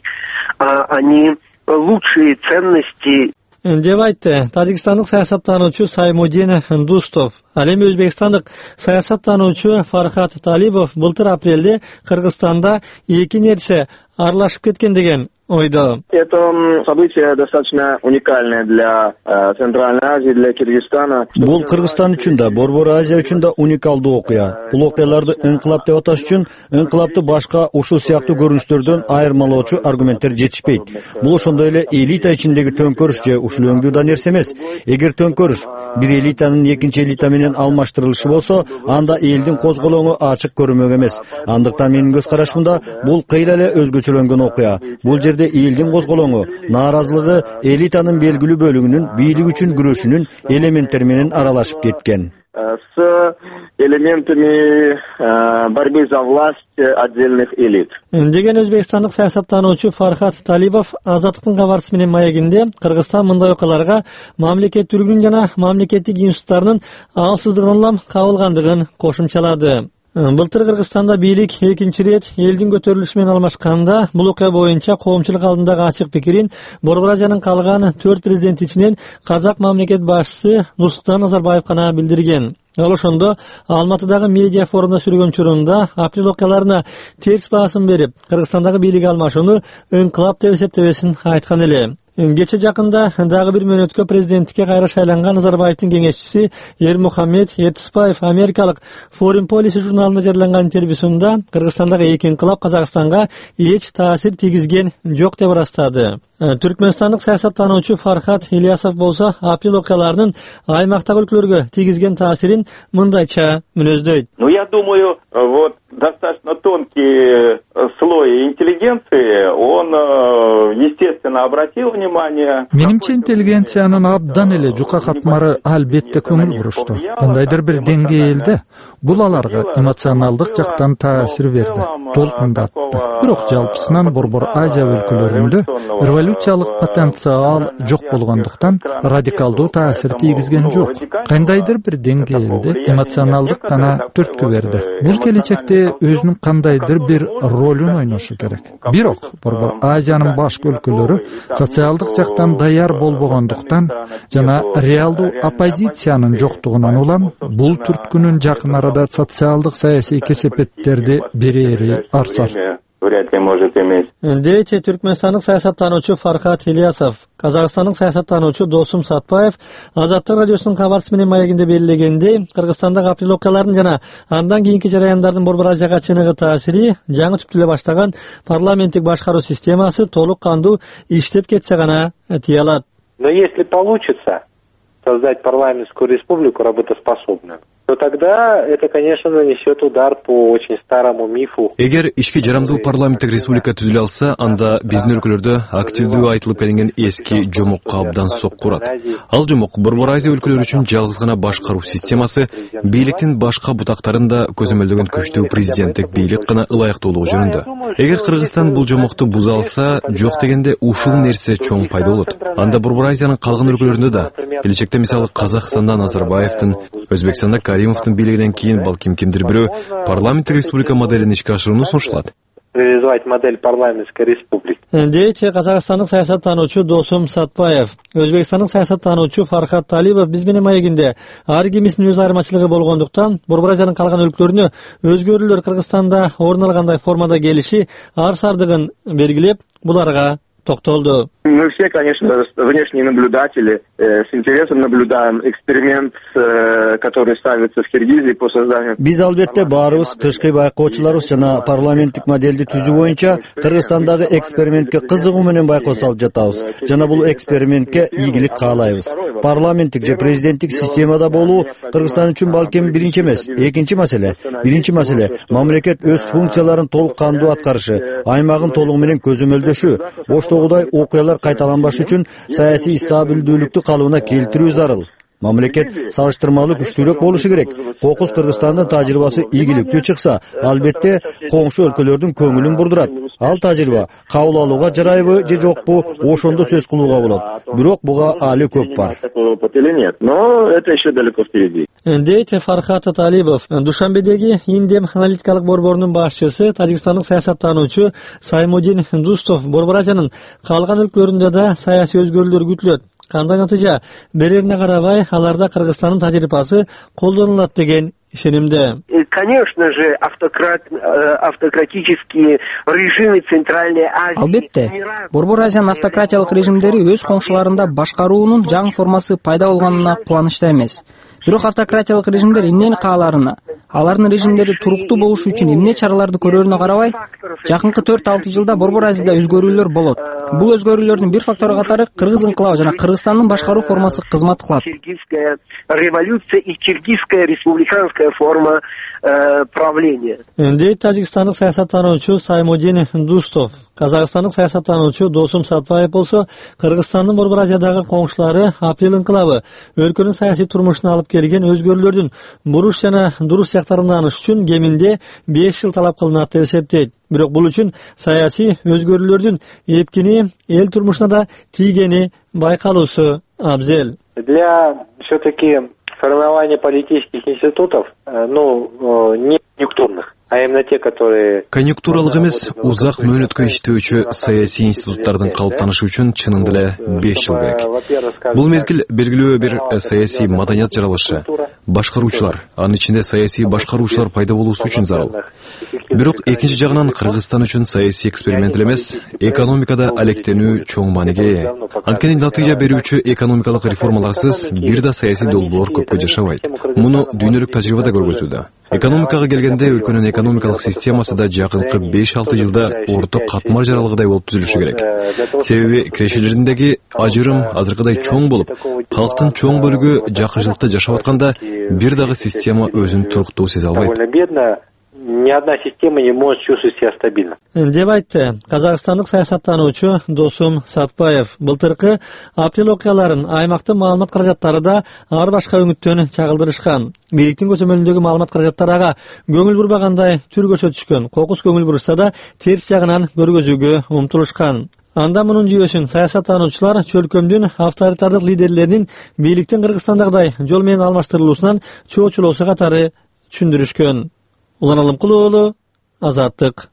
они лучшие ценности. Деп айтты тажикстандык саясаттануучу Саймудин Дустов. Ал эми өзбекстандык саясаттануучу Фархат Талибов былтыр апрелде Кыргызстанда эки нерсе аралашып кеткен деген ойдо. Это событие достаточно уникальное для Центральной Азии, для Кыргызстана. Бул Кыргызстан үчүн да, Борбор Азия үчүн да уникалдуу окуя. Бул окуяларды ыңкылап деп аташ үчүн ыңкылапты башка ушул сыяктуу көрүнүштөрдөн айырмалоочу аргументтер жетишпейт. Бул ошондой эле элита ичиндеги төңкөрүш же ушул да нерсе эмес. Эгер төңкөрүш бир элитанын экинчи элита менен алмаштырылышы болсо, анда элдин козголоңу ачык көрүнмөк эмес. Андыктан менин көз карашымда бул кыйла эле өзгөчөлөнгөн окуя. Бул жерде элдин козголоңу, нааразылыгы элитанын белгилүү бөлүгүнүн бийлик үчүн күрөшүнүн элементтери менен аралашып кеткен. с элементами борьбы за власть отдельных элит. Деген өзбекстандык саясаттануучу Фархат Талибов Азаттыктын кабарчысы менен маегинде Кыргызстан мындай окуяларга мамлекеттүүлүгүнүн жана мамлекеттик институттарынын алсыздыгынан улам кабылгандыгын кошумчалады. Былтыр Кыргызстанда бийлик экинчи ирет элдин көтөрүлүшү менен алмашканда бул окуя боюнча коомчулук алдындагы ачык пикирин Борбор Азиянын калган төрт президенти ичинен казак мамлекет башчысы Нурсултан Назарбаев гана билдирген. Ал ошондо Алматыдагы медиа форумда сүргөн учурунда апрель окуяларына терс баасым берип, Кыргызстандагы бийлик алмашууну ыңкылап деп эсептебесин айткан эле. Кече жакында дагы бир мөөнөткө президенттикке кайра шайланган Назарбаевдин кеңешчиси Эрмухаммед Эртисбаев америкалык Foreign Policy журналына жарыяланган интервьюсунда Кыргызстандагы эки ыңкылап Казакстанга эч таасир тийгизген жок деп ырастады. Түркмөнстандык саясаттануучу Фархат Ильясов болсо апрель окуяларынын аймактагы өлкөлөргө тийгизген таасирин мындайча мүнөздөйт. Ну, я думаю, вот достаточно тонкий слой интеллигенции, он, естественно, обратил внимание. Менимче интеллигенциянын абдан эле жука катмары албетте көңүл бурушту. Кандайдыр бир деңгээлде бул аларга эмоционалдык жактан таасир берди, толкундатты. Бирок жалпысынан Борбор Азия өлкөлөрүндө революциялык потенциал жок болгондуктан радикалдуу таасир тийгизген жок. Кандайдыр бир деңгээлде эмоционалдык гана түрткү берди. Бул келечекте өзүнүн кандайдыр бир ролун ойношу керек. Бирок Борбор Азиянын башка өлкөлөрү социалдык жактан даяр болбогондуктан жана реалдуу оппозициянын жоктугунан улам бул түрткүнүн жакын арада социалдык саясий кесепеттерди берери арсар. Вряд ли может иметь. Дейт түркмөнстандык саясаттануучу Фархат Ильясов. Казакстандык саясаттануучу Досум Сатпаев Азаттык радиосунун кабарчысы менен маегинде белгилегендей, Кыргызстандагы апрель окуяларынын жана андан кийинки жараяндардын Борбор Азияга чыныгы таасири жаңы түптөлө баштаган парламенттик башкаруу системасы толук кандуу иштеп кетсе гана тие алат. Но если получится создать парламентскую республику работоспособную, то тогда это, конечно, нанесет удар по очень старому мифу. Эгер ишке жарамдуу парламенттик республика түзүлө алса, анда биздин өлкөлөрдө активдүү айтылып келинген эски жомокко абдан сокку урат. Ал жомок Борбор Азия өлкөлөрү үчүн жалгыз гана башкаруу системасы, бийликтин башка бутактарын да көзөмөлдөгөн күчтүү президенттик бийлик гана ылайыктуулугу жөнүндө. Эгер Кыргызстан бул жомокту буза алса, жок дегенде ушул нерсе чоң пайда болот. Анда Борбор Азиянын калган өлкөлөрүндө да, келечекте мисалы Казакстанда Назарбаевдин, Өзбекстанда Каримовдун бийлигинен кийин балким кимдир бирөө парламенттик республика моделин ишке ашырууну сунушталат. Реализовать модель парламентской республики. Дейт казакстандык саясаттануучу Досум Сатпаев. Өзбекстандык саясаттануучу Фархат Талибов биз менен маегинде ар кимисинин өз айырмачылыгы болгондуктан Борбор Азиянын калган өлкөлөрүнө өзгөрүүлөр Кыргызстанда орун алгандай формада келиши арсардыгын белгилеп, буларга токтолду. Мы все, конечно, внешние наблюдатели, э, с интересом наблюдаем эксперимент, э, который ставится в Киргизии по созданию. Биз албетте баарыбыз тышкы байкоочуларыбыз жана парламенттик модельди түзүү боюнча Кыргызстандагы экспериментке кызыгуу менен байкоо салып жатабыз. Жана бул экспериментке ийгилик каалайбыз. Парламенттик же президенттик системада болуу Кыргызстан үчүн балким биринчи эмес, экинчи маселе. Биринчи маселе мамлекет өз функцияларын толук кандуу аткарышы, аймагын толугу менен көзөмөлдөшү, оштогудай окуялар кайталанбаш үчүн саясий стабилдүүлүктү калыбына келтирүү зарыл. Мамлекет салыштырмалуу күчтүүрөөк болушу керек. Кокус Кыргызстандын тажрыйбасы ийгиликтүү чыкса, албетте коңшу өлкөлөрдүн көңүлүн бурдурат. Ал тажрыйба кабыл алууга жарайбы же жокпу, ошондо сөз кылууга болот. Бирок буга али көп бар. Но это еще далеко впереди. Дейт Фархат Талибов. Душанбедеги Индем аналитикалык борборунун башчысы, тажикстандык саясаттануучу Саймудин Дустов Борбор Азиянын калган өлкөлөрүндө да саясий өзгөрүүлөр күтүлөт. Кандай натыйжа берерине карабай, аларда Кыргызстандын тажрыйбасы колдонулат деген ишенимде. Конечно же, автократ, автократические режимы Центральной Азии. Албетте, Борбор Азиянын автократиялык режимдери өз коңшуларында башкаруунун жаңы формасы пайда болгонуна кубанычта эмес. Бирок автократиялык режимдер эмнени кааларына, алардын режимдери туруктуу болушу үчүн эмне чараларды көрөрүнө карабай, жакынкы төрт алты жылда Борбор Азияда өзгөрүүлөр болот. Бул өзгөрүүлөрдүн бир фактору катары кыргыз инкылабы жана Кыргызстандын башкаруу формасы кызмат кылат. Киргизская революция и киргизская республиканская форма правления. Дейт тажикстандык саясаттануучу Саймудин Дустов. Казакстандык саясаттануучу Досум Сатпаев болсо, Кыргызстандын Борбор Азиядагы коңшулары апрель инкылабы өлкөнүн саясий турмушуна алып келген өзгөрүүлөрдүн буруш жана дурус сыяктарын аныш үчүн кеминде беш жыл талап кылынат деп эсептейт. Бирок бул үчүн саясий өзгөрүүлөрдүн эпкини эл турмушуна да тийгени байкалуусу абзел. Для все-таки формирования политических институтов, ну, не конъюнктурных, а именно те, которые... Конъюнктуралык эмес, узак мөөнөткө иштөөчү саясий институттардын калыптанышы үчүн чынында эле беш жыл керек. Бул мезгил белгилүү бир саясий маданият жаралышы, башкаруучулар, анын ичинде саясий башкаруучулар пайда болуусу үчүн зарыл. Бирок экинчи жагынан Кыргызстан үчүн саясий эксперимент эмес, экономикада алектенүү чоң мааниге ээ. Анткени натыйжа берүүчү экономикалык реформаларсыз бир да саясий долбоор көпкө жашабайт. Муну дүйнөлүк тажрыйба да көргөзүүдө. Экономикага келгенде өлкөнүн экономикалык системасы да жакынкы беш алты жылда орто катмар жаралгыдай болуп түзүлүшү керек. Себеби кирешелериндеги ажырым азыркыдай чоң болуп, калктын чоң бөлүгү жакынчылыкта жашап атканда бир дагы система өзүн туруктуу сезе албайт. Ни одна система не может чувствовать себя стабильно. Деп айтты казакстандык саясаттануучу Досум Сатпаев. Былтыркы апрель окуяларын аймактын маалымат каражаттары да ар башка өңүттөн чагылдырышкан. Бийликтин көзөмөлүндөгү маалымат каражаттары ага көңүл бурбагандай түр көрсөтүшкөн. Кокус көңүл бурушса да терс жагынан көргөзүүгө умтулушкан. Анда мунун жүйөсүн саясаттануучулар чөлкөмдүн авторитардык лидерлеринин бийликтин Кыргызстандагыдай жол менен алмаштырылуусунан чоочулоосу катары түшүндүрүшкөн. Улан Алымкулуулу, Азаттык.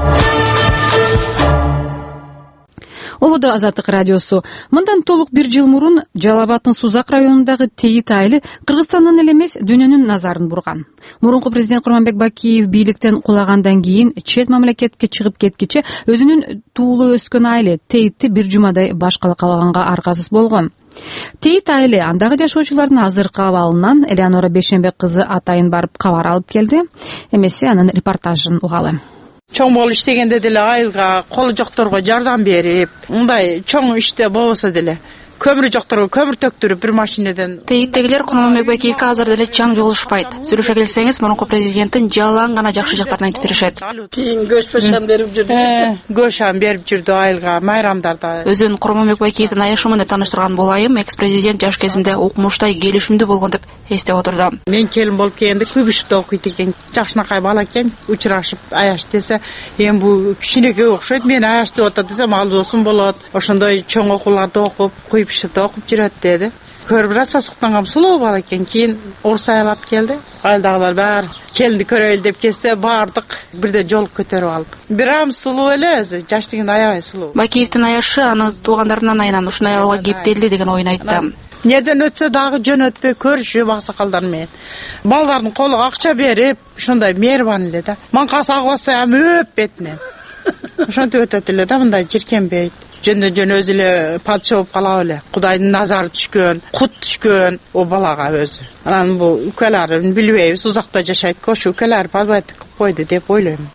Ободо Азаттык радиосу. Мындан толук бир жыл мурун Жалал Абадтын Сузак районундагы Тейит айылы Кыргызстандан эле эмес, дүйнөнүн назарын бурган. Мурунку президент Курманбек Бакиев бийликтен кулагандан кийин чет мамлекетке чыгып кеткиче өзүнүн туулуу өскөн айылы Теитти бир жумадай башкала калганга аргасыз болгон. Тейит айылы андагы жашоочулардын азыркы абалынан Элеонора Бейшембек кызы атайын барып кабар алып келди. Эмесе анын репортажын угалы. Чоң болуп иштегенде деле айылга, колу жокторго жардам берип, мындай чоң иште болбосо деле көмүр жокторго көмүр төктүрүп бир машинеден. Тейиттегилер Курманбек Бакиевге азыр деле чаң жолугушпайт. Сүйлөшө келсеңиз, мурунку президенттин жалаң гана жакшы жактарын айтып беришет. Кийин көчпөшөн берип жүрдү. Көшөн берип жүрдү айылга, майрамдарда. Өзүн Курманбек Бакиевдин айышымын деп тааныштырган болайым, экс-президент жаш кезинде укмуштай келишимдүү болгон деп эстеп отурдум. Мен келин болуп келгенде Күбүшүктө окуйт экен. Жакшынакай бала экен, учурашып аяш десе, эми бул кичинекей окшойт, мен аяш деп атат десем, ал досум болот. Ошондой чоң окууларды окуп, куйпушукта окуп жүрөт деди. Көрүп жатса суктанган сулуу бала экен. Кийин орус аялап келди. Айылдагылар баары келди көрөлү деп келсе, бардык бирден жол көтөрүп алдык. Бирам сулуу эле өзү, жаш деген аябай сулуу. Бакиевдин аяшы аны туугандарынан айынан ушундай абалга кептелди деген оюн айтты. Неден өтсө дагы жөнөтпөй көрүшүп аксакалдар менен. Балдардын колуга акча берип, ушундай мээрбан эле да. Маңкасы агыбаса эми өп бетинен. Ошентип өтөт эле да, мындай жиркенбейт. Жөндөй жөн өзү эле падыша болуп калабы эле. Кудайдын назары түшкөн, кут түшкөн о балага өзү. Анан бул укаларын билбейбиз, узакта жашайт, кошу укалар подбайт кылып койду деп ойлойм.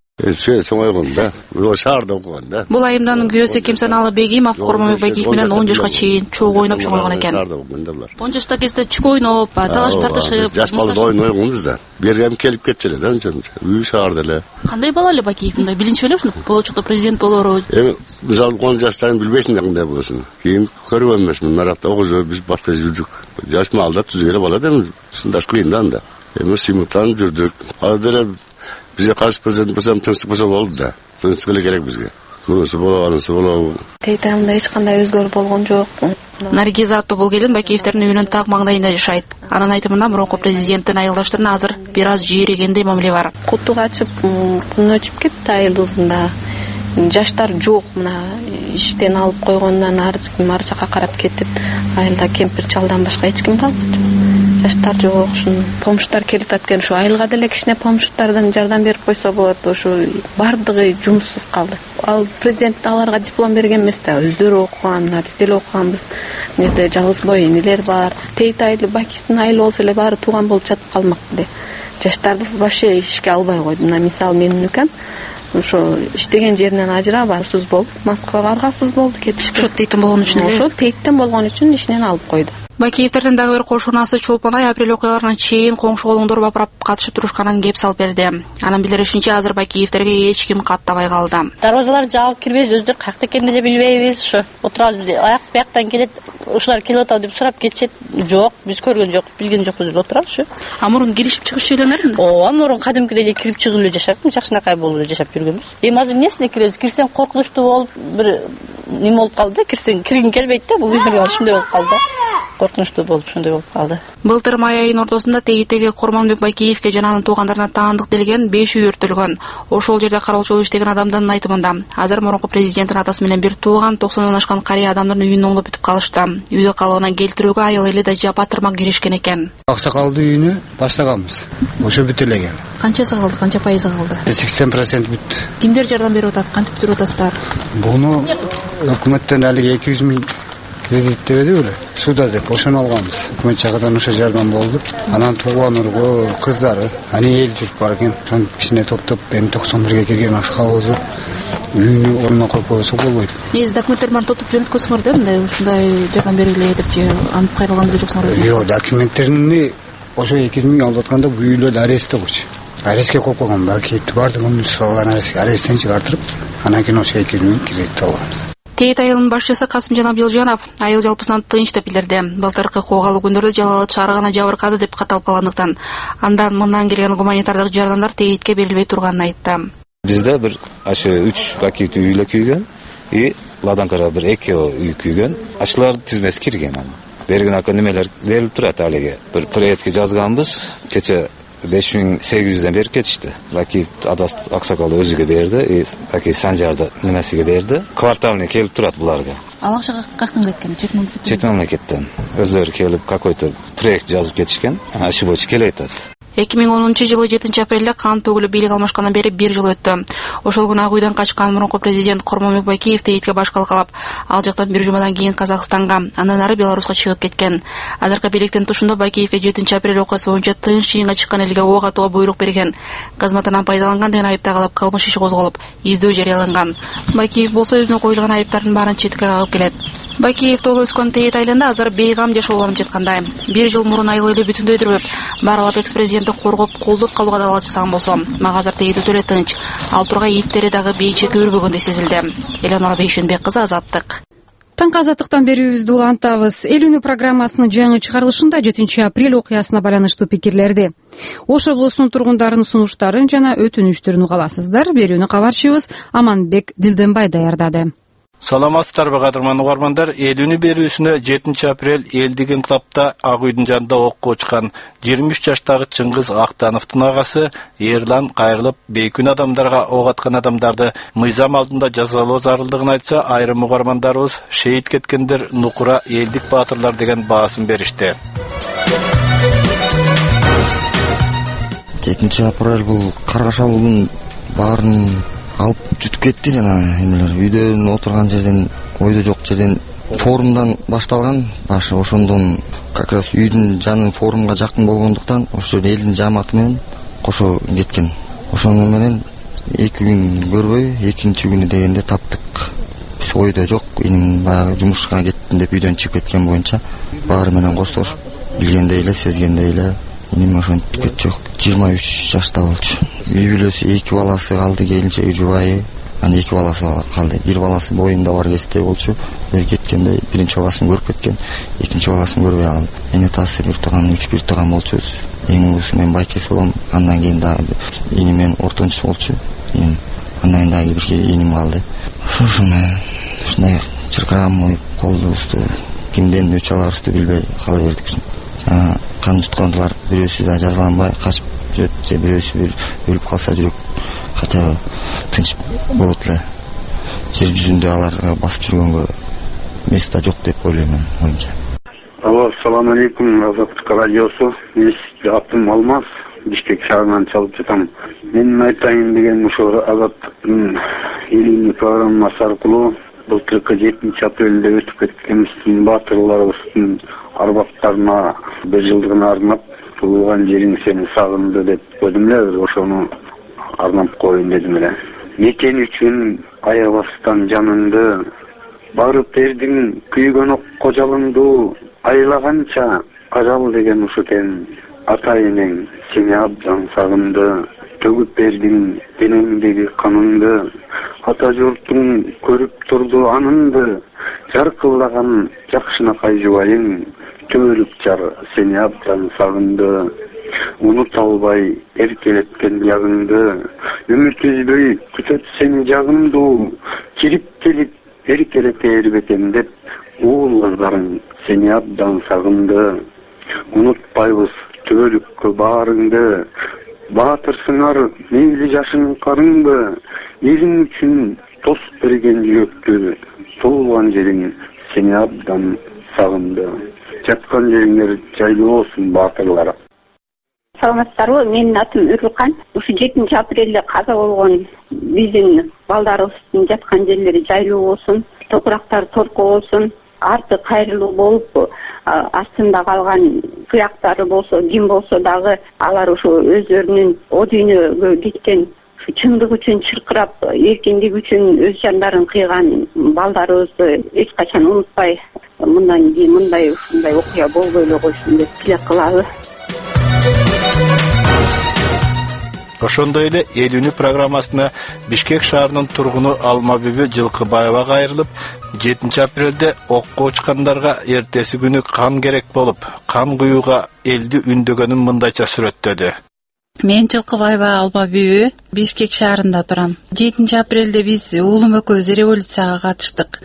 Бул айымдын күйөөсү Кемсаналы Бегимов Курманбек Бакиев менен он жашка чейин чогуу ойноп чоңойгон экен. он жашта кезде чук ойноп, талаш тартышып, жаш балда ойной койгонбуз да. Бергем келип кетчү эле да, үй шаарда эле. Кандай бала эле Бакиев мындай билинчү эле ушуну болочокто президент болору. Эми мисалы он жаштан билбейсиң кандай болосун. Кийин көрүп эмесмин, наракта окуп биз башка жүрдүк. Жаш маалда түзгөлө бала да, ушундаш кыйын да анда. Эми сыймыктан жүрдүк. Азыр эле бизге каршы президент болсом тынчтык болсо болду да. Тынчтык эле керек бизге. Мунусу болобу, анысы болобу. Тейтамда эч кандай өзгөрүп болгон жок. Наргиза аттуу бул келин Бакиевдердин үйүнүн так маңдайында жашайт. Анын айтымында мурунку президенттин айылдаштарына азыр бир аз жийрегендей мамиле бар. Куту качып, күн өчүп кетти айылыбызда. Жаштар жок, мына иштен алып койгондон ары ар жака карап кетип, айылда кемпир чалдан башка эч ким калбайт. Жаштар жок, ушун помуштар келип аткан, ушу айылга деле кичине помуштардан жардам берип койсо болот. Ушу бардыгы жумуссуз калды. Ал президент аларга диплом берген эмес да, өздөрү окуган, биз деле окуганбыз. Неде жалгыз бой энелер бар. Тейит айылы Бакиевдин айылы болсо эле баары тууган болуп жатып калмак эле. жаштарды вообще ишке албай койду. Мына мисалы менин укам ошо иштеген жеринен ажырап арсыз болуп, Москвага аргасыз болду кетишке. Ошо тейтин болгон үчүн эле. Ошо тейтин болгон үчүн ишинен алып койду. Бакиевтердин дагы бир кошунасы Чолпон Ай апрель окуяларына чейин коңшу колуңдор бапырап катышып турушканын кеп салып берди. Анын билдиришинче, азыр Бакиевтерге эч ким каттабай калды. Дарбазалар жаап кирбейбиз, өздөрү каякта экенин деле билбейбиз. Ошо отурабыз, аяк бияктан келет, ушулар келип атабы деп сурап кетишет. Жок, биз көргөн жок, билген жокпуз деп отурабыз. А мурун киришип чыгышы эле? Ооба, мурун кадимкидей эле кирип чыгып эле жашап, жакшынакай болуп эле жашап жүргөнбүз. Эми азыр эмнесине киребиз? Кирсең коркунучтуу болуп, бир неме болуп калды да, кирсең киргиң келбейт да, бул үйдө ушундай болуп калды. Коркунучтуу болуп ушундай болуп калды. Былтыр май айынын ортосунда Тегитеги Курманбек Бакиевке жана анын туугандарына таандык делген беш үй өртөлгөн. Ошол жерде кароолчу болуп иштеген адамдын айтымында, азыр мурунку президенттин атасы менен бир тууган токсондон ашкан карыя адамдын үйүн оңдоп бүтүп калышты. Үйдө калыбына келтирүүгө айыл эли да жапа тырмак киришкен экен. Аксакалдын үйүнө баштаганбыз. Ошо бүтө эле кел. Канчасы калды, канча пайызы калды? сексен процент бүттү. Кимдер жардам берип атат, кантип бүтүрүп атасыздар? Буну өкмөттөн алиги эки жүз миң кредиттеди эле. Суда деп ошону алганбыз. Өкмөт жагынан ошо жардам болду. Анан тууган ургу, кыздары, аны эл жүрүп бар экен. Ошон кичине топтоп, эми токсон бирге кирген аксакалыбызды үйүнү орнуна коюп койсок болбойт. Негизи документтер баарын тотуп жөнөткөнсүңөр да, мындай ушундай жардам бергиле деп же анып кайрылган деле жоксуңар? Жок, документтерини ошо эки жүз миң алып атканда бул үйлөрдү арестте койчу. Арестке коюп койгон, бакиевди баардыгын салган аресттен чыгартырып, анан кийин ошо эки жүз миң кредит алганбыз. Тейит айылынын башчысы Касымжан Абдилжанов айыл жалпысынан тынч деп билдирди. Былтыркы куугалуу күндөрдө Жалал Абад шаары гана жабыркады деп катталып калгандыктан андан мындан келген гуманитардык жардамдар Тейитке берилбей турганын айтты. Бизде бир ашы үч Бакиевди үйлө күйгөн, и Ладанкара бир эки үй күйгөн. Ашылар тизмеси кирген аны. Берген ака немелер берилип турат алиге. Бир проектке жазганбыз, кече беш миң сегиз жүздөн бери кетишти. Бакиев адас аксакалы өзүгө берди, и Бакиев Санжарды немесиге берди. Кварталный келип турат буларга. Ал акча каяктан кеткен? Чет мамлекеттен? Чет мамлекеттен. Өздөрү келип какой-то проект жазып кетишкен. Ашы боч келет атат. эки миң онунчу жылы жетинчи апрелде кан төгүлүп бийлик алмашкандан бери бир жыл өттү. Ошол күнү Ак үйдөн качкан мурунку президент Курманбек Бакиев Тейитке баш калкалап, ал жактан бир жумадан кийин Казакстанга, андан ары Беларуска чыгып кеткен. Азыркы бийликтин тушунда Бакиевке жетинчи апрель окуясы боюнча тынч жыйынга чыккан элге ок атууга буйрук берген. Кызматынан пайдаланган деген айып тагылып, кылмыш иши козголуп, издөө жарыяланган. Бакиев болсо өзүнө коюлган айыптардын баарын четке кагып келет. Бакиев толуп өскөн Тейит айылында азыр бейгам жашоолонуп жаткандай. Бир жыл мурун айыл эли бүтүндөйдүрүп, бааралап экс-президентти коргоп, колдук калууга да алачсаган болсом, мага азыр Тейит өтө эле тынч. Ал тургай иттери дагы бейчеки үрбөгөндөй сезилди. Элеонора Бейшенбек кызы, Азаттык. Таңкы азаттыктан берүүбүздү улантабыз. Эл үнү программасынын жаңы чыгарылышында жетинчи апрель окуясына байланыштуу пикирлерди, Ош облусунун тургундарынын сунуштарын жана өтүнүчтөрүн угаласыздар. Берүүнү кабарчыбыз Аманбек Дилденбай даярдады. Саламатсыздарбы кадырман угармандар, эл үнү берүүсүнө жетинчи апрель элдик инкылапта Ак үйдүн жанында окко учкан жыйырма үч жаштагы Чыңгыз Актановдун агасы Эрлан кайрылып, бейкүн адамдарга ок аткан адамдарды мыйзам алдында жазалоо зарылдыгын айтса, айрым угармандарыбыз шейит кеткендер нукура элдик баатырлар деген баасын беришти. жетинчи апрель бул каргашалуудун баарын алып жүтүп кетти, жана эмелер үйдөн отурган жерден, ойдо жок жерден форумдан башталган. Башы ошондон как раз үйдүн жанын форумга жакын болгондуктан ошо элдин жааматы менен кошо кеткен. Ошону менен эки күн көрбөй, экинчи күнү дегенде таптык. Биз ойдо жок, иним баягы жумушка кеттим деп үйдөн чыгып кеткен боюнча баары менен коштошуп, билгендей эле, сезгендей эле иним ошентип кетчү. жыйырма үч жашта болчу. Үй бүлөсү эки баласы калды, келинчеги жубайы, анан эки баласы калды. Бир баласы боюнда бар кездей болчу. Бир кеткенде биринчи баласын көрүп кеткен, экинчи баласын көрбөй калды. Эне тасы бир тууган, үч бир тууган болчубуз. Эң улуусу мен байкеси болом. Андан кийин дагы иним мен ортончусу болчу. Иним андан кийин дагы бир иним калды. Ошо менен ушундай чыркырам колубузду кимден өч аларыбызды билбей кала бердик. Жана кан жуткандылар бирөөсү да жазаланбай качып жүрөт, же бирөөсү бир өлүп калса жүрөк хотя бы тынч болот эле. Жер жүзүндө аларга басып жүргөнгө место жок деп ойлойм оюмча. Алло, ассаламу алейкум, Азаттык радиосу. Мен атым Алмаз, Бишкек шаарынан чалып жатам. Менин айтайын деген ушул Азаттыктын элүүнү программасы аркылуу былтыркы жетинчи апрелде өтүп кеткен баатырларыбыздын арбактарына бир жылдыгына арнап туулган жериң сени сагынды деп көрдүм эле, ошону арнап коеюн дедим эле. Мекен үчүн аябастан жаныңды, барып бердиң күйгөн окко жалыңды, айлаганча ажал деген ушу экен. Ата энең сени абдан сагынды, төгүп бердиң денеңдеги каныңды, ата журтуң көрүп турду аныңды, жаркылдаган жакшынакай жубайың, түбөлүк жар сени абдан сагынды. Унута албай эркелеткен ягыңды, үмүт үзбөй күтөт сени жагымды, кирип келип эркелетер бекен деп, уул кыздарың сени абдан сагынды. Унутпайбыз түбөлүккө баарыңды, баатырсыңар мейли жашың карыңды, элиң үчүн тос берген жүрөктү, туулган жериң сени абдан сагынды. Жаткан жериңер жайлуу болсун баатырлар. Саламатсыздарбы? Менин атым Үрүкан. Ушу жетинчи апрелде каза болгон биздин балдарыбыздын жаткан жерлери жайлуу болсун, топурактары торко болсун, арты кайрылуу болуп, астында калган кыяктары болсо, ким болсо дагы алар ушу өздөрүнүн о дүйнөгө кеткен чындык үчүн чыркырап, эркиндик үчүн өз жандарын кыйган балдарыбызды эч качан унутпай, мындан кийин мындай ушундай окуя болбой эле койсун деп тилек кылалы. Ошондой эле эл үнү программасына Бишкек шаарынын тургуну Алмабүбү Жылкыбаева кайрылып, жетинчи апрелде окко учкандарга эртеси күнү кан керек болуп, кан куюуга элди үндөгөнүн мындайча сүрөттөдү. Мен Жылкыбаева Алмабүбү, Бишкек шаарында турам. жетинчи апрелде биз уулум экөөбүз революцияга катыштык.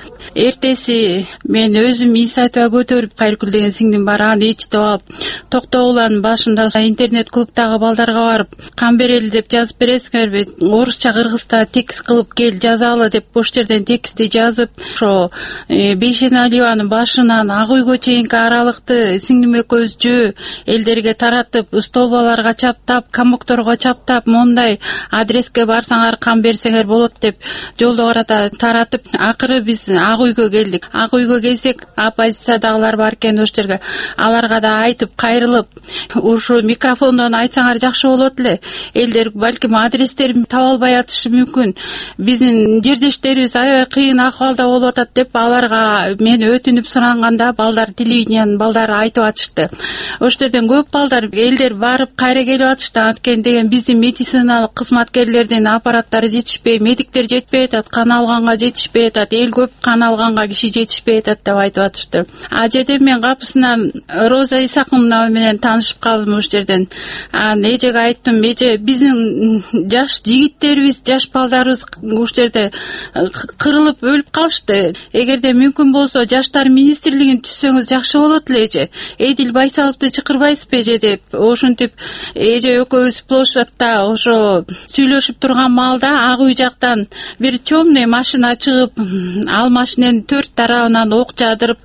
Эртеси мен өзүм ис айтып көтөрүп, Кайркүл деген сиңдим бар, аны ичтип алып, токтооланын башында интернет клубтагы балдарга барып, кан берели деп жазып бересиңерби, орусча кыргызча текст кылып кел жазалы деп бош жерден текстти жазып, ошо Бейшеналиеванын башынан Ак үйгө чейинки аралыкты сиңдим экөөбүз жөө элдерге таратып, столбаларга чаптап, камокторго чаптап, мондай адреске барсаңар кан берсеңер болот деп жолдо карата таратып, акыры биз Ак үйгө келдик. Ак үйгө келсек, оппозициядагылар бар экен ош жерге. Аларга да айтып, кайрылып, ушу микрофондон айтсаңар жакшы болот эле. Элдер балким адрестерин таба албай атышы мүмкүн. Биздин жердештерибиз аябай кыйын акыбалда болуп атат деп аларга мен өтүнүп суранганда, балдар телевидениянын балдары айтып атышты. Ош жерден көп балдар элдер барып кайра келип атышты. Анткени деген биздин медициналык кызматкерлердин аппараттары жетишпей, медиктер жетпей атат, кан алганга жетишпей атат, эл көп кан алганга киши жетишпей атат деп айтып атышты. А жерде мен капысынан Роза Исаковна менен таанышып калдым ош жерден. Анан эжеге айттым, эже биздин жаш жигиттерибиз, жаш балдарыбыз ош жерде кырылып өлүп калышты. Эгерде мүмкүн болсо жаштар министрлигин түзсөңүз жакшы болот эле эже. Эдил Байсаловду чакырбайсызбы эже деп ошентип эже экөөбүз площадьта ошо сүйлөшүп турган маалда Ак үй жактан бир темный машина чыгып, ал машиненин төрт тарабынан ок жадырып,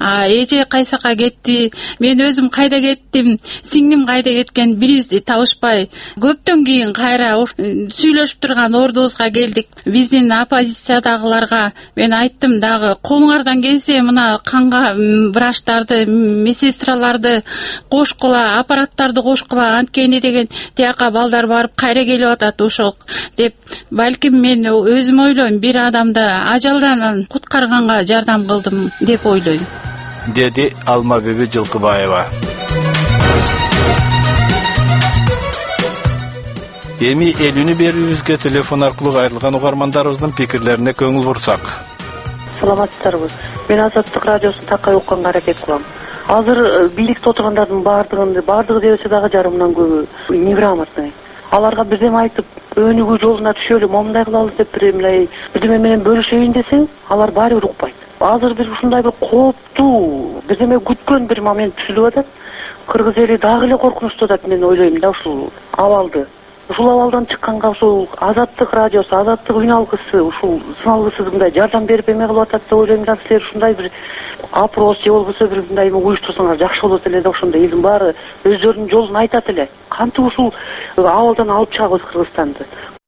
эже кайсака кетти, мен өзүм кайда кеттим, сиңдим кайда кеткен, бирибизди табышпай, көптөн кийин кайра сүйлөшүп турган ордубузга келдик. Биздин оппозициядагыларга мен айттым дагы, колуңардан келсе мына канга врачтарды, медсестраларды кошкула, аппараттарды кошкула, анткени деген тияка балдар барып кайра келип атат ошол деп, балким мен өзүм ойлойм, бир адамды ажалдан куткарганга жардам кылдым деп ойлойм, деди Алмабүбү Жылкыбаева. Эми эл үнү берүүбүзгө телефон аркылуу кайрылган угармандарыбыздын пикирлерине көңүл бурсак. Саламатсыздарбы? Мен Азаттык радиосун такай укканга аракет кылам. Азыр бийликте отургандардын баардыгын, баардыгы дебесе дагы жарымынан көбү неграмотный. Аларга бирдеме айтып, өнүгүү жолуна түшөлү, момундай кылалы деп бир эмне бирдеме менен бөлүшөйүн десең, алар баары бир укпайт. Азыр бир ушундай бир кооптуу, бирдеме күткөн бир момент түзүлүп атат. Кыргыз эли дагы эле коркунучтуу атат, мен ойлойм да ушул абалды. Ушул абалдан чыкканга ушул Азаттык радиосу, Азаттык үн алгысы, ушул сыналгысыз мындай жардам берип эме кылып атат деп ойлойм да, силер ушундай бир опрос же болбосо бир мындай уюштурсаңар жакшы болот эле да, ошондо элдин баары өздөрүнүн жолун айтат эле. Кантип ушул абалдан алып чыгабыз Кыргызстанды?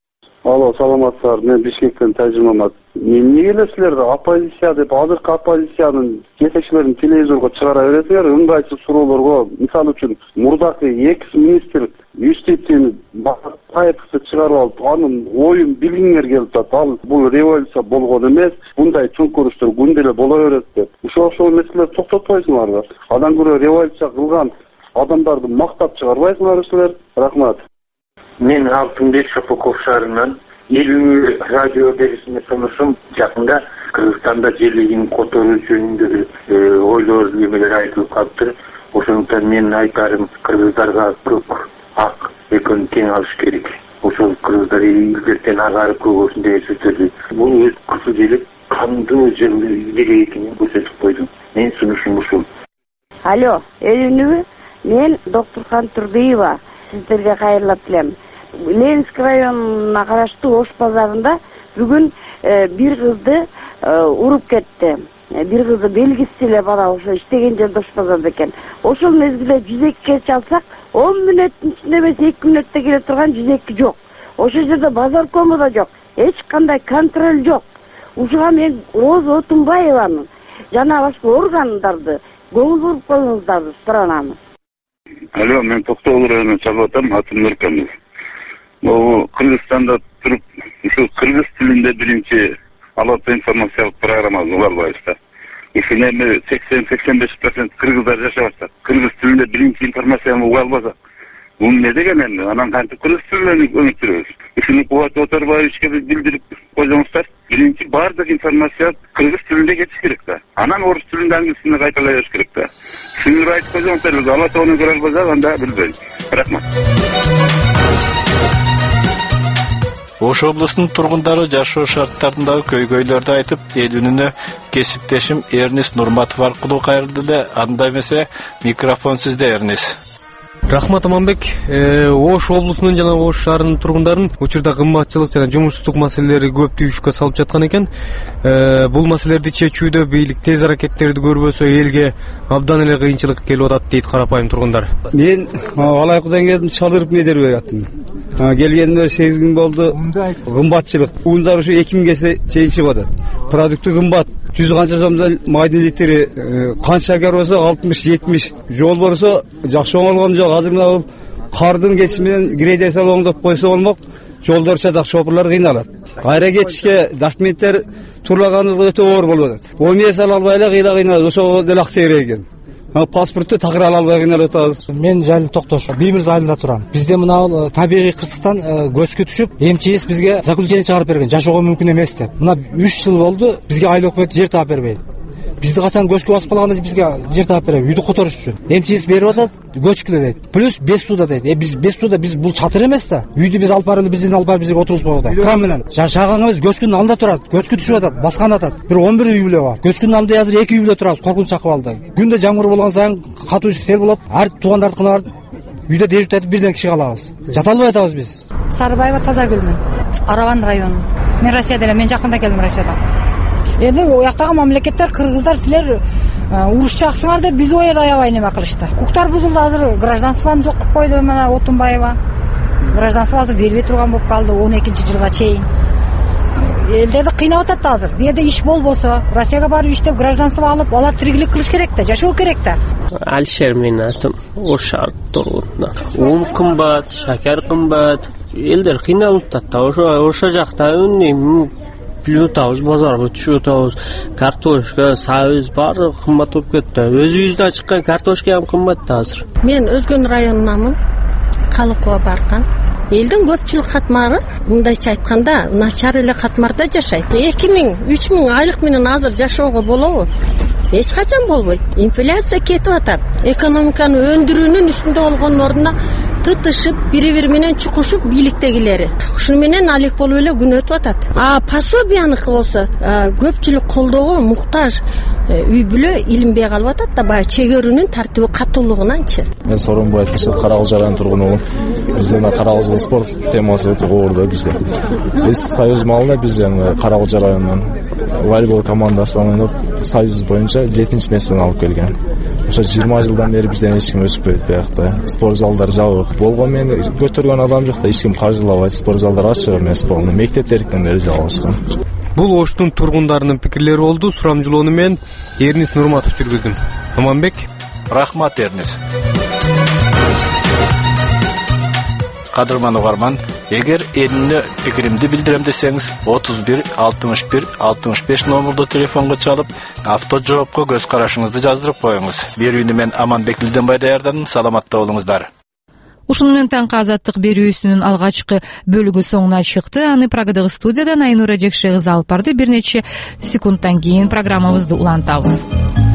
Алло, саламатсыздар. Мен Бишкектен Тажим Мамат. Эмне элесилер оппозиция деп азыркы оппозициянын жетекчилерин телевизорго чыгара бересиңер, ыңгайсыз суроолорго. Мисалы үчүн мурдакы экс-министр Юстиптин Бакаевди чыгарып алып, анын оюн билгиңер келип атат. Ал бул революция болгон эмес, мындай чөңкөрүштөр күндө эле боло берет деп. Ошол ошол нерселерди токтотпойсуңарбы? Андан көрө революция кылган адамдарды мактап чыгарбайсыңарбы силер? Рахмат. Мен Алтынбек Шапоков шаарынан элүү радио берүүсүнө тонушум. Жакында Кыргызстанда жерлигин которуу жөнүндө ойлор эмелер айтылып калыптыр. Ошондуктан мен айтарым, кыргыздарга көк ак экөөнү тең алыш керек. Ошол кыргыздар илгертен агарып көгөсүн деген сөздөрдү бул өз кырсыз элек кандуу жери экенин көрсөтүп койду. Мен сунушум ушул. Алло, элүүнүбү? Мен Доктурхан Турдыева. Сиздерге кайрылып келем. Ленинск районуна караштуу Ош базарында бүгүн бир кызды уруп кетти. Бир кызды белгисиз эле бала ошо иштеген жерде Ош базарда экен. Ошол мезгилде жүз экиге чалсак, он мүнөттүн ичинде эмес эки мүнөттө келе турган жүз эки жок. Ошол жерде базар кому да жок. Эч кандай контроль жок. Ушуга мен Роза Отунбаеванын жана башка органдарды көңүл буруп коюңуздар суранамын. Алло, мен Токтогул районунан чалып атам, атым Нуркамил. Могу Кыргызстанда туруп, ушу кыргыз тилинде биринчи алапты информациялык программа угалбайбыз. Ушуну эми сексен сексен беш процент кыргыздар жашап атат. Кыргыз тилинде биринчи информацияны угалбасак, бул эмне деген эми? Анан кантип кыргыз тилинен өнүктүрөбүз? Ушуну Кубат Оторбаевичке билдирип койсоңуздар, биринчи баардык информация кыргыз тилинде кетиш керек да. Анан орус тилинде аңгысына кайталай бериш керек да. Сиңир айтып койсоңуздар, ала тоону көрө албасак, анда билбейм. Рахмат. Ош облусунун тургундары жашоо шарттарындагы көйгөйлөрдү айтып, элүүнүнө кесиптешим Эрнис Нурматов аркылуу кайрылды эле. Анда эмесе микрофон сизде, Эрнис. Рахмат Аманбек. Ош облусунун жана Ош шаарынын тургундарын учурда кымбатчылык жана жумушсуздук маселелери көп түйүшкө салып жаткан экен. Бул маселелерди чечүүдө бийлик тез аракеттерди көрбөсө элге абдан эле кыйынчылык келип атат дейт карапайым тургундар. Мен Алайкудан келдим, Чалырып Медербек аттым. Келгениме сегиз күн болду. Кымбатчылык ундар ушу эки миңге чейин чыгып атат. Продукты кымбат. жүз канча сомдон майдын литри, канча шакар болсо алтымыш жетимиш. Жол болсо жакшы оңолгон жок. Азыр мына бул кардын кетиши менен грейдер салып оңдоп койсо болмок. Жолдор чатак, шопурлар кыйналат. Кайра кетишке документтер турлаганлыгы өтө оор болуп атат. он эс ала албай эле кыйла кыйналат. Ошого деле акча керек экен. Паспортты такыр ала албай кыйналып атабыз. Мен Жайлы Токтош, Биймирз айылында турам. Бизде мына табигый кырсыктан көчкү түшүп, МЧС бизге заключение чыгарып берген, жашоого мүмкүн эмес деп. Мына үч жыл болду, бизге айыл өкмөтү жер таап бербейт. Бизди качан көчкү басып калганда бизге жер таап берет, үйдү которуш үчүн. МЧС берип атат, көчкүлө дейт. Плюс бес суда дейт. Э биз бес суда биз бул чатыр эмес да. Үйдү биз алып барып, биздин алып барып бизге отургузбайбыз да. Кран менен. Жашаганыбыз көчкүнүн алдында турат, көчкү түшүп атат, баскан атат. Бир он бир үй бүлө бар. Көчкүнүн алдында азыр эки үй бүлө турабыз, коркунуч чакып алды. Күндө жамгыр болгон сайын катуу сел болот. Ар туугандарды кынап үйдө дежурт айтып бирден киши калабыз. Жата албай атабыз биз. Сарыбаева Тазагүлмүн. Араган району. Мен Россияда элем, мен жакында келдим Россиядан. Эми уяктагы мамлекеттер, кыргыздар силер урушчаксыңар деп биз оер аябай неме кылышты. Укуктар бузулду, азыр гражданством жок кылып койду мына Отунбаева. Гражданство азыр бербей турган болуп калды он экинчи жылга чейин. Элдерди кыйнап атат азыр. Бу жерде иш болбосо, Россияга барып иштеп гражданство алып, алар тиригилик кылыш керек да, жашоо керек да. Алишер менин атым. Ош шаар тургунда. Un кымбат, шакар кымбат. Элдер кыйналып атат да. Ошо ошо жакта эмне плюс атабыз, базарга түшүп атабыз. Картошка, сабыз баары кымбат болуп кетти. Өзүбүздөн чыккан картошка ham кымбат да азыр. Мен Өзгөн районунанмын. Калыкова барган. Элдин көпчүлүк катмары, мындайча айтканда, начар эле катмарда жашайт. эки миң, үч миң айлык менен азыр жашоого болобу? Эч качан болбойт. Инфляция кетип атат. Экономиканы өндүрүүнүн үстүндө болгон ордуна тытышып, бири-бири менен чукушуп бийликтегилери. Ушуну менен алек болуп эле күн өтүп атат. А пособияныкы болсо, көпчүлүк колдоого муктаж үй бүлө илинбей калып атат да, баягы чегөрүүнүн тартиби катуулугунанчы. Мен Сооронбай Тыршык Карагыл жаранын тургунумун. Биздин Карагыл спорт темасы өтө гоордо бизде. Биз союз малына биз Карагыл жаранынан волейбол командасынан ойноп, союз боюнча жетинчи месттен алып келген. ошо жыйырма жылдан бери бизден эч ким өчпөйт биякта. Спорт залдар жабык болгон менен көтөргөн адам жок да, эч ким каржылабайт. Спорт залдар ачык эмес болгон. Мектептерден бери жабылышкан. Бул Оштун тургундарынын пикирлери болду. Сурамжылоону мен Эрнис Нурматов жүргүздүм. Аманбек, рахмат Эрнис. Кадырман угарман, эгер энине пикиримди билдирем десеңиз, отуз бир алтымыш бир алтымыш беш номердо телефонго чалып, авто жоопко көз карашыңызды жаздырып коюңуз. Берүүнү мен Аманбек Илденбай даярдадым. Саламатта болуңуздар. Ушуну менен таңкы азаттык берүүсүнүн алгачкы бөлүгү соңуна чыкты. Аны Прагадагы студиядан Айнура Жекшегиз алып барды. Бир нече секундтан кийин программабызды улантабыз.